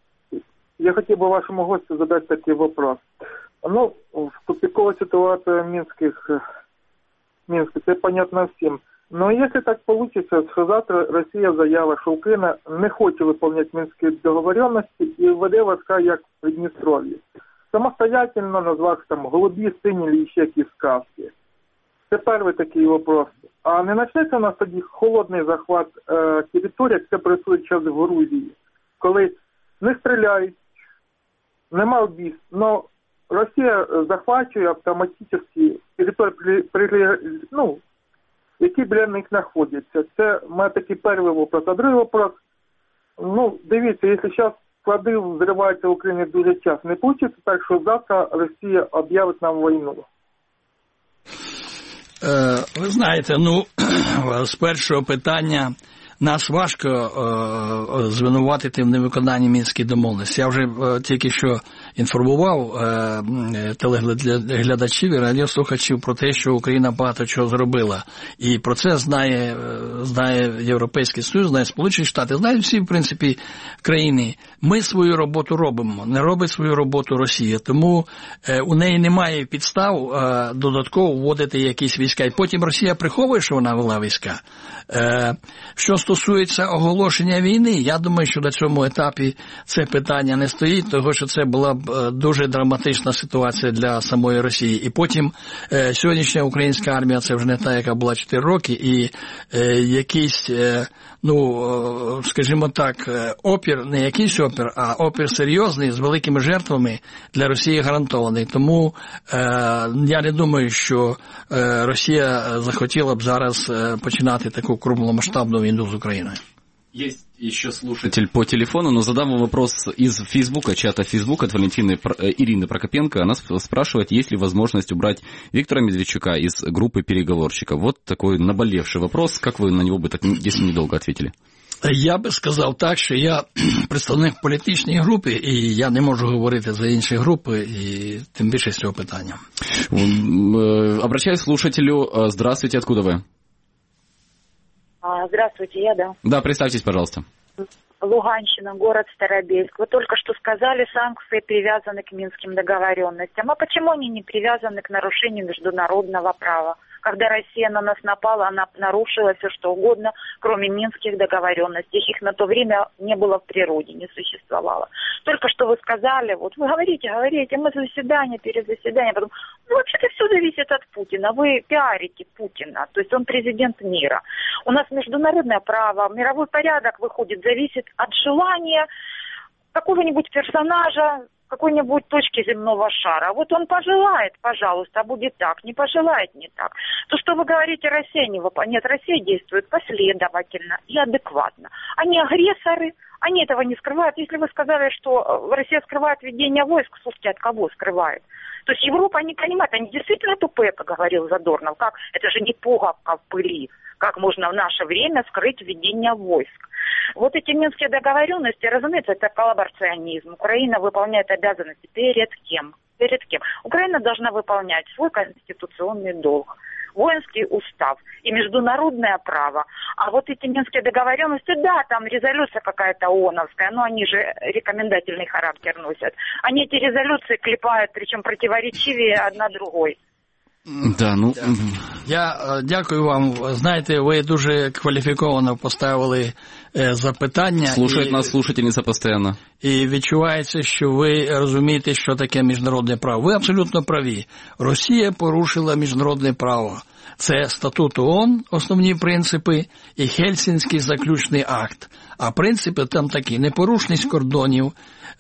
Я хотів би вашому гостю задати такий вопрос. Ну, в тупиковой ситуации Минских, Минске, это понятно всем. Но если так получится, что завтра Россия заявила, что Украина не хочет выполнять Минские договоренности и введе войска, як в Приднестровье, самостоятельно назвавши там голубі, сині или ще якісь сказки. Це перший такий вопрос. А не почнеться у нас тоді холодний захват е, території, як це происходит зараз в Грузії, коли не стріляють, нема вбивств, но Росія захвачує автоматично територію, ну, які біля них знаходяться. Це має такий перший вопрос. А другий вопрос, ну, дивіться, якщо зараз склади взриваються в Україні дуже часто, не вийде так, що завтра Росія об'явить нам війну? Е, ви знаєте, ну, з першого питання нас важко е, звинуватити в невиконанні Мінських домовленостей. Я вже е, тільки що інформував е, телеглядачів і радіослухачів про те, що Україна багато чого зробила. І про це знає, знає Європейський Союз, знає Сполучені Штати, знають всі, в принципі, країни. Ми свою роботу робимо, не робить свою роботу Росія. Тому е, у неї немає підстав е, додатково вводити якісь війська. І потім Росія приховує, що вона вела війська. Е, що стосується оголошення війни, я думаю, що на цьому етапі це питання не стоїть, тому що це була б дуже драматична ситуація для самої Росії. І потім сьогоднішня українська армія, це вже не та, яка була чотири роки, і якийсь, ну, скажімо так, опір, не якийсь опір, а опір серйозний, з великими жертвами для Росії гарантований. Тому я не думаю, що Росія захотіла б зараз починати таку крупномасштабну війну з Україною. Есть еще слушатель по телефону, но задам вам вопрос из Фейсбука, чата Фейсбука от Валентины Ирины Прокопенко. Она спрашивает, есть ли возможность убрать Виктора Медведчука из группы переговорщиков. Вот такой наболевший вопрос. Как вы на него бы, так, если недолго, ответили? Я би сказав так, що я представник політичної групи, і я не можу говорити за інші групи, і тим більше з цього питання. Обращаюсь к слушателю. Здравствуйте, откуда вы? Здравствуйте, я, да. Да, представьтесь, пожалуйста. Луганщина, город Старобельск. Вы только что сказали, санкции привязаны к Минским договоренностям. А почему они не привязаны к нарушению международного права? Когда Россия на нас напала, она нарушила все что угодно, кроме Минских договоренностей. Их на то время не было в природе, не существовало. Только что вы сказали, вот вы говорите, говорите, мы заседание перед заседанием, потом, ну вообще-то все зависит от Путина. Вы пиарите Путина, то есть он президент мира. У нас международное право, мировой порядок выходит, зависит от желания какого-нибудь персонажа, какой-нибудь точки земного шара. Вот он пожелает, пожалуйста, будет так, не пожелает, не так. То, что вы говорите, Россия не выполняет. Нет, Россия действует последовательно и адекватно. Они агрессоры, они этого не скрывают. Если вы сказали, что Россия скрывает ведение войск, слушайте, от кого скрывает? То есть Европа не понимает, они действительно тупые, как говорил Задорнов. Как? Это же не пуговка в пыли. Как можно в наше время скрыть ведение войск? Вот эти Минские договоренности, разумеется, это коллаборационизм. Украина выполняет обязанности перед кем? Перед кем? Украина должна выполнять свой конституционный долг, воинский устав и международное право. А вот эти Минские договоренности, да, там резолюция какая-то ООНовская, но они же рекомендательный характер носят. Они эти резолюции клепают, причем противоречивее одна другой. Да, ну... Я дякую вам. Знаєте, ви дуже кваліфіковано поставили запитання. Слушает і, нас слушательниця постійно. І відчувається, що ви розумієте, що таке міжнародне право. Ви абсолютно праві. Росія порушила міжнародне право. Це статут ООН, основні принципи, і Хельсінський заключний акт. А принципи там такі: непорушність кордонів,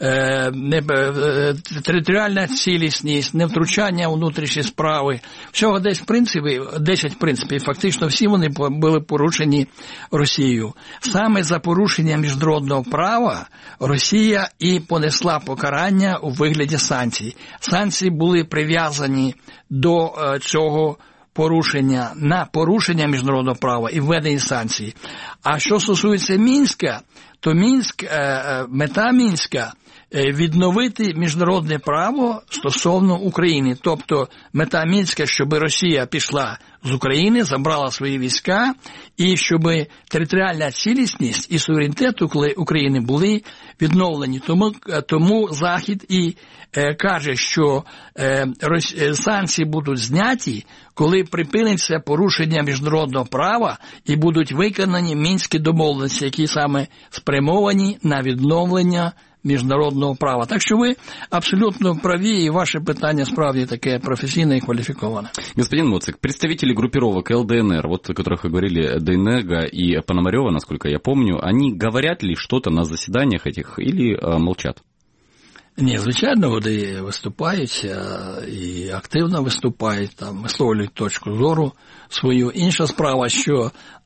не, територіальна цілісність, невтручання у внутрішні справи. Всього десь принципів, десять принципів, фактично всі вони були порушені Росією. Саме за порушення міжнародного права Росія і понесла покарання у вигляді санкцій. Санкції були прив'язані до цього порушення, на порушення міжнародного права і введення санкцій. А що стосується Мінська, то Мінськ, мета Мінська – відновити міжнародне право стосовно України. Тобто мета Мінська, щоб Росія пішла з України, забрала свої війська, і щоб територіальна цілісність і суверенітет України були відновлені. Тому, тому Захід і е, каже, що е, санкції будуть зняті, коли припиниться порушення міжнародного права і будуть виконані Мінські домовленості, які саме спрямовані на відновлення міжнародного права. Так что вы абсолютно правы, и ваше питание справді таке профессийное и квалификованное. Господин Моцик, представители группировок ЛДНР, вот о которых вы говорили, Дейнега и Пономарева, насколько я помню, они говорят ли что-то на заседаниях этих или э, молчат? Ні, звичайно, вони виступають і активно виступають, там висловлюють точку зору свою. Інша справа, що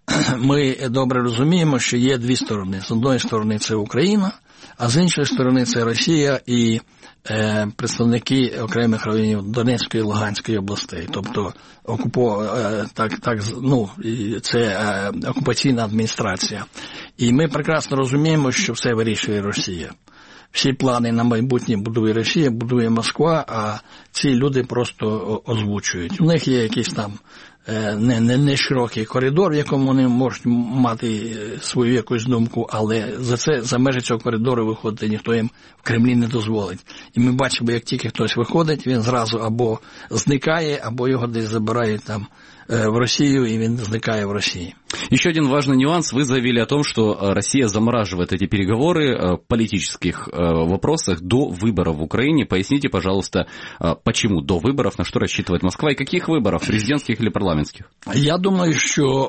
ми добре розуміємо, що є дві сторони. З одної сторони це Україна, а з іншої сторони це Росія і е, представники окремих районів Донецької і Луганської областей. Тобто окупо, е, так, так, ну, це е, окупаційна адміністрація. І ми прекрасно розуміємо, що все вирішує Росія. Всі плани на майбутнє будує Росія, будує Москва, а ці люди просто озвучують. У них є якийсь там не, не, не широкий коридор, в якому вони можуть мати свою якусь думку, але за це, за межі цього коридору виходити ніхто їм в Кремлі не дозволить. І ми бачимо, як тільки хтось виходить, він зразу або зникає, або його десь забирають там в Росію, і він зникає в Росії. Еще один важный нюанс. Вы заявили о том, что Россия замораживает эти переговоры в политических вопросах до выборов в Украине. Поясните, пожалуйста, почему до выборов, на что рассчитывает Москва и каких выборов, президентских или парламентских? Я думаю, що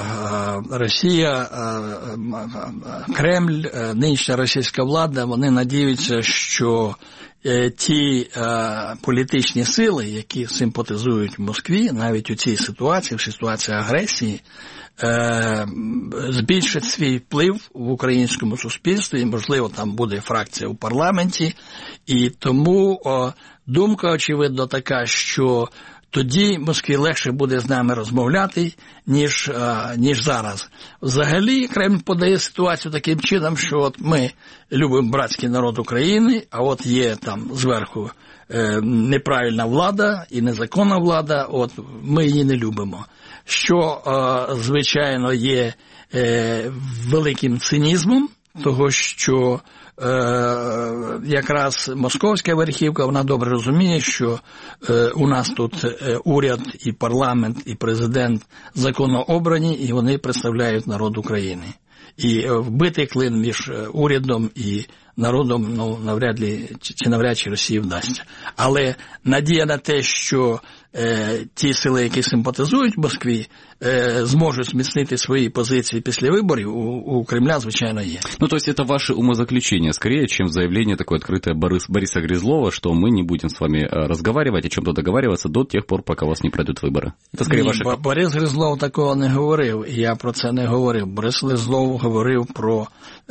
Росія, Кремль, нинішня російська влада, вони надіються, що ті е, політичні сили, які симпатизують Москві, навіть у цій ситуації, в ситуації агресії, е, збільшать свій вплив в українському суспільстві, можливо, там буде фракція у парламенті, і тому о, думка, очевидно, така, що тоді Москві легше буде з нами розмовляти, ніж, а, ніж зараз. Взагалі, Кремль подає ситуацію таким чином, що от ми любимо братський народ України, а от є там зверху е, неправильна влада і незаконна влада, от ми її не любимо. Що, е, звичайно, є е, великим цинізмом, того, що Е, якраз московська верхівка, вона добре розуміє, що е, у нас тут е, уряд і парламент, і президент законно обрані, і вони представляють народ України. І е, вбитий клин між урядом і народом, ну, навряд ли, чи, чи навряд чи Росії вдасться. Але надія на те, що е, ті сили, які симпатизують Москві, е, зможуть зміцнити свої позиції після виборів, у, у Кремля, звичайно, є. Ну, то есть это ваше умозаключение, скорее, чем заявление такое открытое Борис, Бориса Грызлова, что мы не будем с вами разговаривать, о чем-то договариваться до тех пор, пока у вас не пройдут выборы. Это скорее Ні, ваше... Борис Грызлов такого не говорив, і я про це не говорив. Борис Грызлов говорив про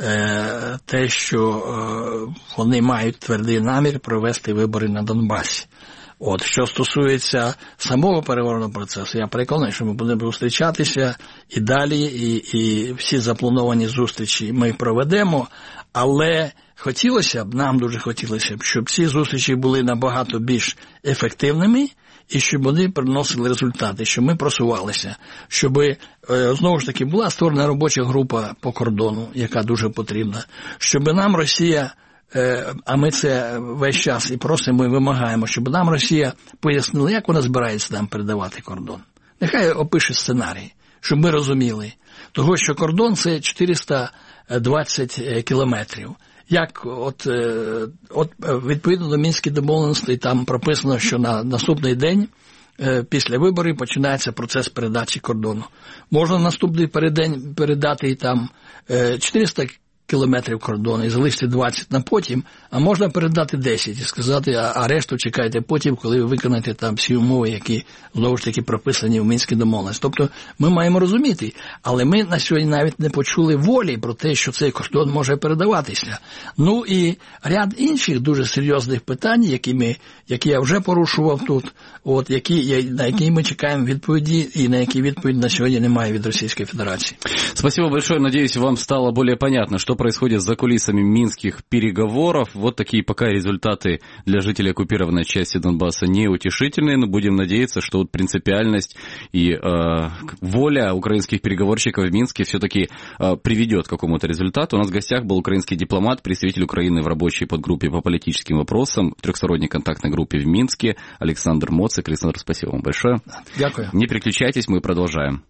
е, те, що е, вони мають твердий намір провести вибори на Донбасі. От, що стосується самого переговорного процесу, я переконаний, що ми будемо зустрічатися і далі, і, і всі заплановані зустрічі ми проведемо, але хотілося б, нам дуже хотілося б, щоб ці зустрічі були набагато більш ефективними, і щоб вони приносили результати, щоб ми просувалися, щоб, знову ж таки, була створена робоча група по кордону, яка дуже потрібна, щоб нам Росія, а ми це весь час і просимо, і вимагаємо, щоб нам Росія пояснила, як вона збирається нам передавати кордон. Нехай опише сценарій, щоб ми розуміли. Того, що кордон – це чотириста двадцять кілометрів. Як от, от відповідно до Мінських домовленостей там прописано, що на наступний день після виборів починається процес передачі кордону. Можна наступний передень передати там чотириста кілометрів кордону і залишити двадцять на потім, а можна передати десять і сказати, а, а решту чекайте потім, коли ви виконаєте там всі умови, які, знову ж таки, прописані в Мінській домовленості. Тобто ми маємо розуміти, але ми на сьогодні навіть не почули волі про те, що цей кордон може передаватися. Ну і ряд інших дуже серйозних питань, які, ми, які я вже порушував тут, от, які, на які ми чекаємо відповіді і на які відповідь на сьогодні немає від Російської Федерації. Спасибо большое. Надеюсь, вам стало более понятно, что происходит за кулисами минских переговоров. Вот такие пока результаты для жителей оккупированной части Донбасса неутешительные, но будем надеяться, что вот принципиальность и э, воля украинских переговорщиков в Минске все-таки э, приведет к какому-то результату. У нас в гостях был украинский дипломат, представитель Украины в рабочей подгруппе по политическим вопросам, в трехсторонней контактной группе в Минске, Александр Моцик. Александр, спасибо вам большое. Дякую. Не переключайтесь, мы продолжаем.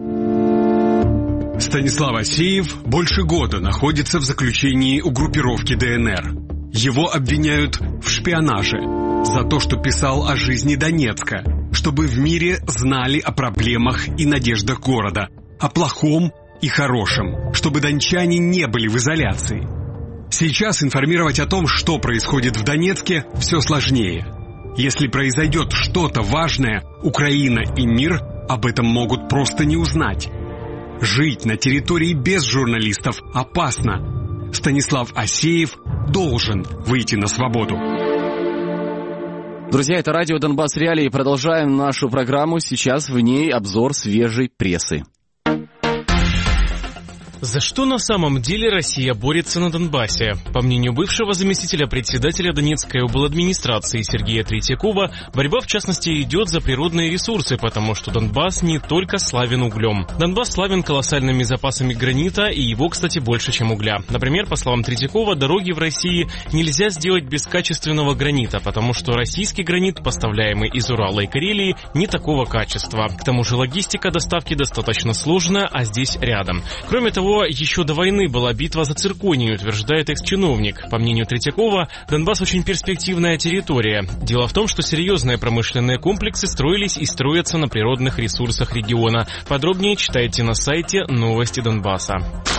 Станислав Асеев больше года находится в заключении у группировки ДНР. Его обвиняют в шпионаже за то, что писал о жизни Донецка, чтобы в мире знали о проблемах и надеждах города, о плохом и хорошем, чтобы дончане не были в изоляции. Сейчас информировать о том, что происходит в Донецке, все сложнее. Если произойдет что-то важное, Украина и мир об этом могут просто не узнать. Жить на территории без журналистов опасно. Станислав Асеев должен выйти на свободу. Друзья, это радио «Донбасс Реалии». Продолжаем нашу программу. Сейчас в ней обзор свежей прессы. За что на самом деле Россия борется на Донбассе? По мнению бывшего заместителя председателя Донецкой обладминистрации Сергея Третьякова, борьба в частности идет за природные ресурсы, потому что Донбасс не только славен углем. Донбасс славен колоссальными запасами гранита, и его, кстати, больше, чем угля. Например, по словам Третьякова, дороги в России нельзя сделать без качественного гранита, потому что российский гранит, поставляемый из Урала и Карелии, не такого качества. К тому же логистика доставки достаточно сложная, а здесь рядом. Кроме того, еще до войны была битва за цирконий, утверждает экс-чиновник. По мнению Третьякова, Донбасс очень перспективная территория. Дело в том, что серьезные промышленные комплексы строились и строятся на природных ресурсах региона. Подробнее читайте на сайте «Новости Донбасса».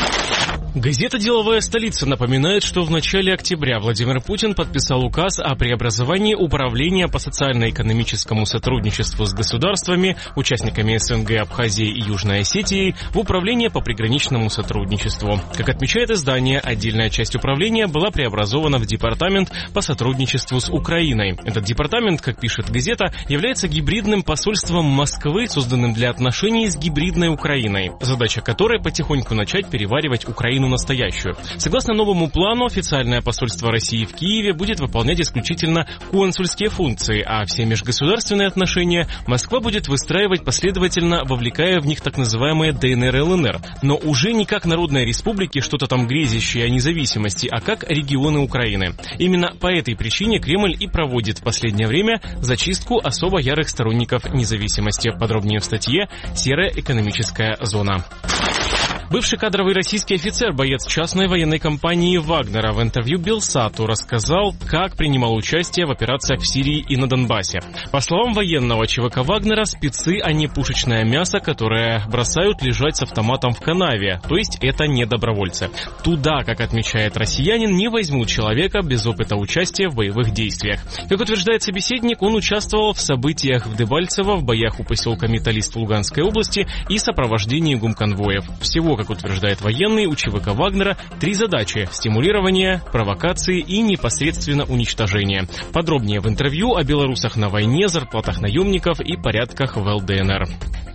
Газета «Деловая столица» напоминает, что в начале октября Владимир Путин подписал указ о преобразовании Управления по социально-экономическому сотрудничеству с государствами, участниками СНГ, Абхазией и Южной Осетией, в Управление по приграничному сотрудничеству. Как отмечает издание, отдельная часть управления была преобразована в Департамент по сотрудничеству с Украиной. Этот департамент, как пишет газета, является гибридным посольством Москвы, созданным для отношений с гибридной Украиной, задача которой потихоньку начать переваривать Украину настоящую. Согласно новому плану, официальное посольство России в Киеве будет выполнять исключительно консульские функции, а все межгосударственные отношения Москва будет выстраивать последовательно, вовлекая в них так называемые ДНР и ЛНР, но уже не как народные республики, что-то там грезящие о независимости, а как регионы Украины. Именно по этой причине Кремль и проводит в последнее время зачистку особо ярых сторонников независимости. Подробнее в статье «Серая экономическая зона». Бывший кадровый российский офицер, боец частной военной компании «Вагнера» в интервью Белсату рассказал, как принимал участие в операциях в Сирии и на Донбассе. По словам военного ЧВК «Вагнера», спецы, а не пушечное мясо, которое бросают лежать с автоматом в канаве, то есть это не добровольцы. Туда, как отмечает россиянин, не возьмут человека без опыта участия в боевых действиях. Как утверждает собеседник, он участвовал в событиях в Дебальцево, в боях у поселка Металлист в Луганской области и сопровождении гумконвоев. Всего, как утверждает военный, у ЧВК «Вагнера» три задачи – стимулирование, провокации и непосредственно уничтожение. Подробнее в интервью о белорусах на войне, зарплатах наемников и порядках в ЛДНР.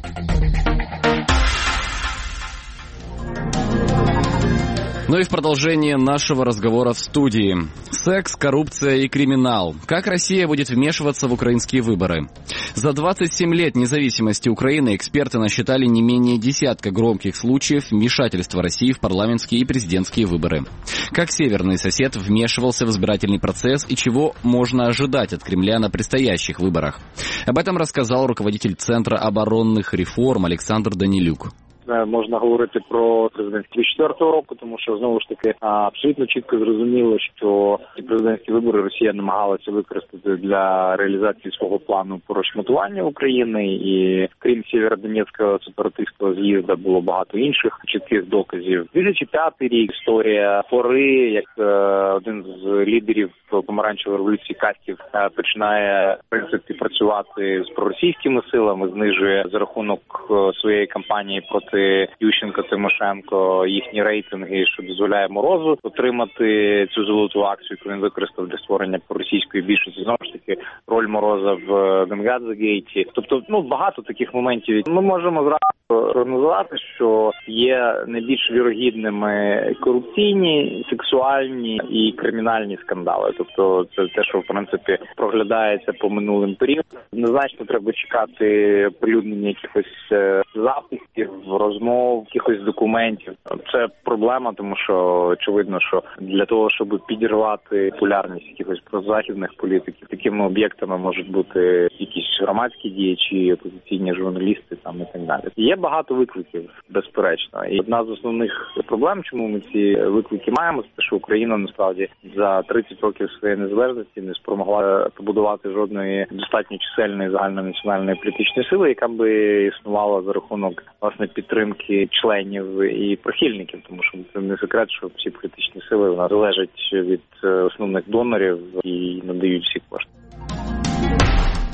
Ну и в продолжение нашего разговора в студии. Секс, коррупция и криминал. Как Россия будет вмешиваться в украинские выборы? За двадцать семь лет независимости Украины эксперты насчитали не менее десятка громких случаев вмешательства России в парламентские и президентские выборы. Как северный сосед вмешивался в избирательный процесс и чего можно ожидать от Кремля на предстоящих выборах? Об этом рассказал руководитель Центра оборонных реформ Олександр Данилюк. Можна говорити про президентські дві тисячі четвертого року, тому що, знову ж таки, абсолютно чітко зрозуміло, що ці президентські вибори Росія намагалася використати для реалізації свого плану по розшматування України, і крім Сєвєродонецького сепаратистського з'їзду було багато інших чітких доказів. дві тисячі п'ятий рік, історія Фори, як один з лідерів помаранчевої революції Кастів починає, в принципі, працювати з проросійськими силами, знижує за рахунок своєї кампанії проти Ющенко, Тимошенко, їхні рейтинги, що дозволяє Морозу отримати цю золоту акцію, яку він використав для створення російської більшості. Знову ж таки, роль Мороза в Бенгадзе-гейті. Тобто, ну, багато таких моментів. Ми можемо зразу прогнозувати, що є найбільш вірогідними корупційні, сексуальні і кримінальні скандали. Тобто, це те, що, в принципі, проглядається по минулим періодам. Однозначно треба чекати оприлюднення якихось записів, розмов, якихось документів. Це проблема, тому що очевидно, що для того, щоб підірвати популярність якихось прозахідних політиків, такими об'єктами можуть бути якісь громадські діячі, опозиційні журналісти там і так далі. Є багато викликів, безперечно. І одна з основних проблем, чому ми ці виклики маємо, це те, що Україна насправді за тридцять років своєї незалежності не спромогла побудувати жодної достатньо чисельної загальнонаціональної політичної сили, яка би існувала за рахунок, власне, підтримки членів і прихильників, тому що це не секрет, що всі політичні сили у нас залежать від основних донорів і надають всі кошти.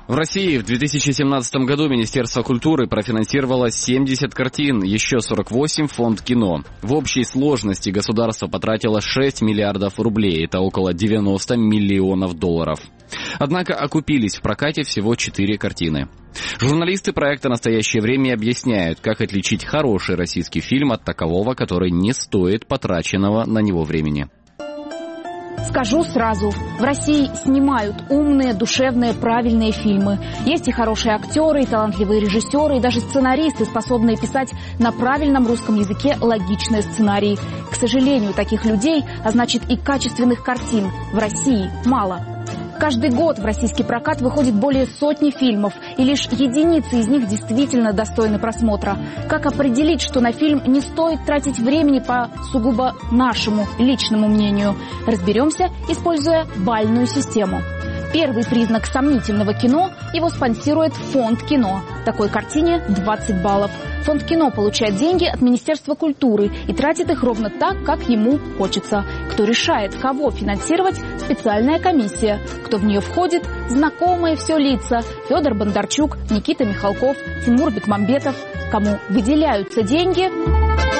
В России в две тысячи семнадцатом году Министерство культуры профинансировало семьдесят картин, еще сорок восемь фонд кино. В общей сложности государство потратило шесть миллиардов рублей, это около девяносто миллионов долларов. Однако окупились в прокате всего четыре картины. Журналисты проекта «Настоящее время» объясняют, как отличить хороший российский фильм от такового, который не стоит потраченного на него времени. Скажу сразу, в России снимают умные, душевные, правильные фильмы. Есть и хорошие актеры, и талантливые режиссеры, и даже сценаристы, способные писать на правильном русском языке логичные сценарии. К сожалению, таких людей, а значит и качественных картин, в России мало. Каждый год в российский прокат выходит более сотни фильмов, и лишь единицы из них действительно достойны просмотра. Как определить, что на фильм не стоит тратить времени по сугубо нашему личному мнению? Разберемся, используя бальную систему. Первый признак сомнительного кино – его спонсирует фонд кино. Такой картине двадцать баллов. Фонд кино получает деньги от Министерства культуры и тратит их ровно так, как ему хочется. Кто решает, кого финансировать – специальная комиссия. Кто в нее входит – знакомые все лица. Федор Бондарчук, Никита Михалков, Тимур Бекмамбетов. Кому выделяются деньги –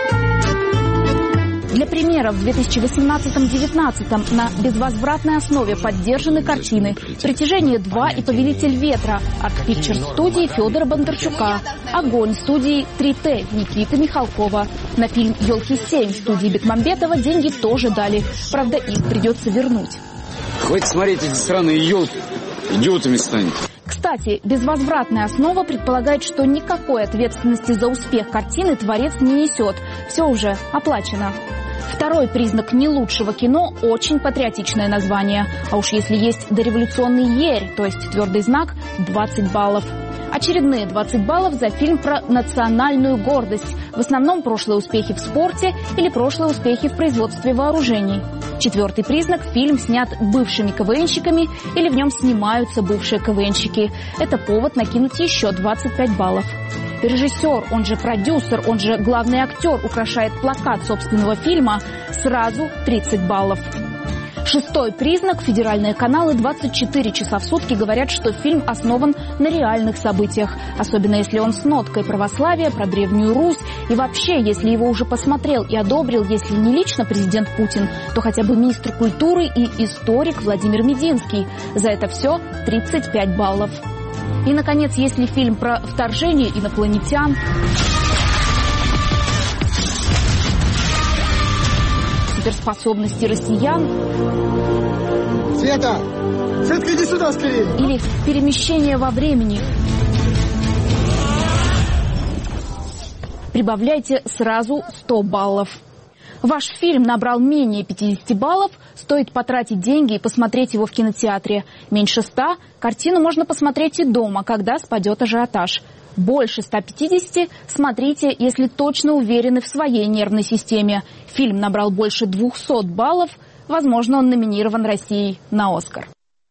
для примера, в две тысячи восемнадцатом — две тысячи девятнадцатом на безвозвратной основе поддержаны картины «Притяжение два» и «Повелитель ветра» от Pictures студии Федора Бондарчука, «Огонь» студии три тэ Никиты Михалкова. На фильм «Елки семь» студии Бекмамбетова деньги тоже дали, правда, их придется вернуть. Хватит смотреть эти странные елки, идиотами станете. Кстати, безвозвратная основа предполагает, что никакой ответственности за успех картины творец не несет. Все уже оплачено. Второй признак не лучшего кино – очень патриотичное название. А уж если есть дореволюционный ерь, то есть твердый знак – двадцать баллов. Очередные двадцать баллов за фильм про национальную гордость. В основном прошлые успехи в спорте или прошлые успехи в производстве вооружений. Четвертый признак – фильм снят бывшими КВНщиками или в нем снимаются бывшие КВНщики. Это повод накинуть еще двадцать пять баллов. Режиссер, он же продюсер, он же главный актер украшает плакат собственного фильма – сразу тридцать баллов. Шестой признак – федеральные каналы двадцать четыре часа в сутки говорят, что фильм основан на реальных событиях. Особенно если он с ноткой православия, про Древнюю Русь. И вообще, если его уже посмотрел и одобрил, если не лично президент Путин, то хотя бы министр культуры и историк Владимир Мединский. За это все тридцать пять баллов. И, наконец, если фильм про вторжение инопланетян, суперспособности россиян, Света! Светка, иди сюда скорее! Или перемещение во времени, прибавляйте сразу сто баллов. Ваш фильм набрал менее пятьдесят баллов, стоит потратить деньги и посмотреть его в кинотеатре. Меньше ста картину можно посмотреть и дома, когда спадет ажиотаж. Больше ста пятидесяти смотрите, если точно уверены в своей нервной системе. Фильм набрал больше двухсот баллов, возможно, он номинирован Россией на «Оскар».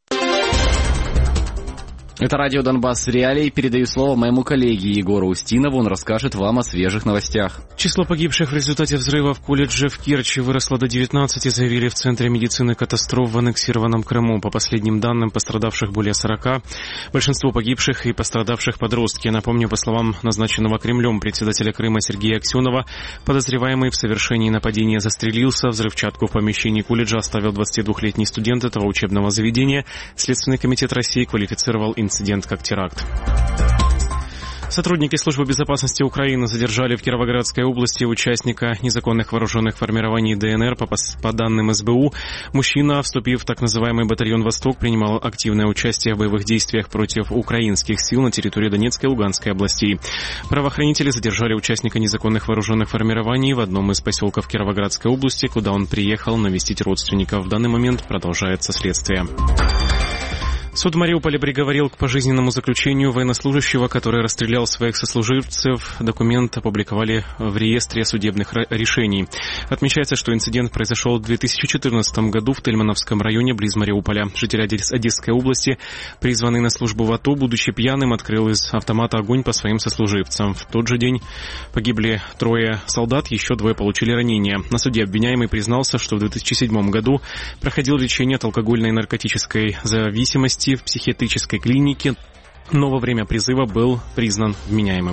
Это радио «Донбасс Реалии». Передаю слово моему коллеге Егору Устинову. Он расскажет вам о свежих новостях. Число погибших в результате взрыва в колледже в Керчи выросло до девятнадцати, заявили в Центре медицины катастроф в аннексированном Крыму. По последним данным, пострадавших более сорока. Большинство погибших и пострадавших подростки. Напомню, по словам назначенного Кремлем председателя Крыма Сергея Аксенова, подозреваемый в совершении нападения застрелился. Взрывчатку в помещении колледжа оставил двадцатидвухлетний студент этого учебного заведения. Следственный комитет России квалифицировал инцидент как теракт. Сотрудники Службы безопасности Украины задержали в Кировоградской области участника незаконных вооруженных формирований ДНР. По, по данным эс бэ у, мужчина, вступив в так называемый батальон «Восток», принимал активное участие в боевых действиях против украинских сил на территории Донецкой и Луганской областей. Правоохранители задержали участника незаконных вооруженных формирований в одном из поселков Кировоградской области, куда он приехал навестить родственников. В данный момент продолжается следствие. Суд в Мариуполе приговорил к пожизненному заключению военнослужащего, который расстрелял своих сослуживцев. Документ опубликовали в реестре судебных решений. Отмечается, что инцидент произошел в две тысячи четырнадцатом году в Тельмановском районе близ Мариуполя. Житель Одесской области, призванный на службу в АТО, будучи пьяным, открыл из автомата огонь по своим сослуживцам. В тот же день погибли трое солдат, еще двое получили ранения. На суде обвиняемый признался, что в две тысячи седьмом году проходил лечение от алкогольной и наркотической зависимости в психиатрической клинике, но во время призыва был признан вменяемым.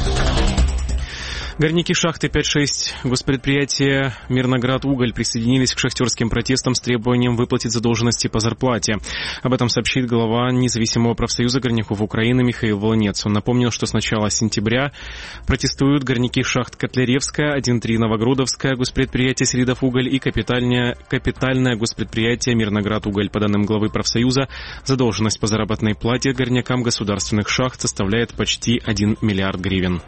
Горняки шахты пять шесть госпредприятия «Мирноград-Уголь» присоединились к шахтерским протестам с требованием выплатить задолженности по зарплате. Об этом сообщит глава независимого профсоюза горняков Украины Михаил Волынец. Он напомнил, что с начала сентября протестуют горняки шахт Котляревская, один три Новогрудовская, госпредприятие «Селидов-Уголь» и капитальное, капитальное госпредприятие «Мирноград-Уголь». По данным главы профсоюза, задолженность по заработной плате горнякам государственных шахт составляет почти один миллиард гривен.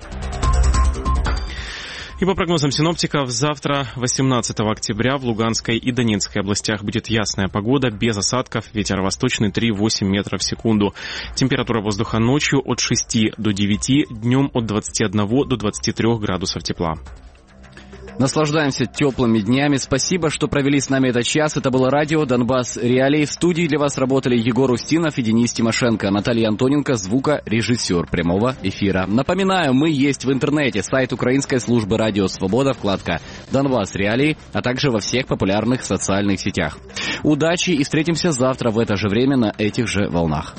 И по прогнозам синоптиков, завтра, восемнадцатого октября, в Луганской и Донецкой областях будет ясная погода, без осадков, ветер восточный три-восемь метров в секунду. Температура воздуха ночью от шести до девяти, днем от двадцати одного до двадцати трёх градусов тепла. Наслаждаемся теплыми днями. Спасибо, что провели с нами этот час. Это было радио «Донбасс Реалии». В студии для вас работали Егор Устинов и Денис Тимошенко. Наталья Антоненко, звукорежиссер прямого эфира. Напоминаю, мы есть в интернете. Сайт Украинской службы «Радио Свобода», вкладка «Донбасс Реалии», а также во всех популярных социальных сетях. Удачи и встретимся завтра в это же время на этих же волнах.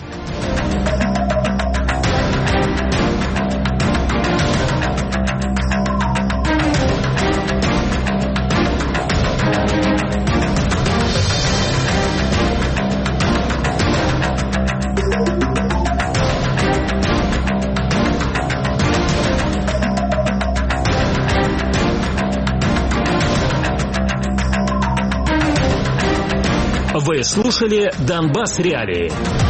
Вы слушали «Донбасс Реалии».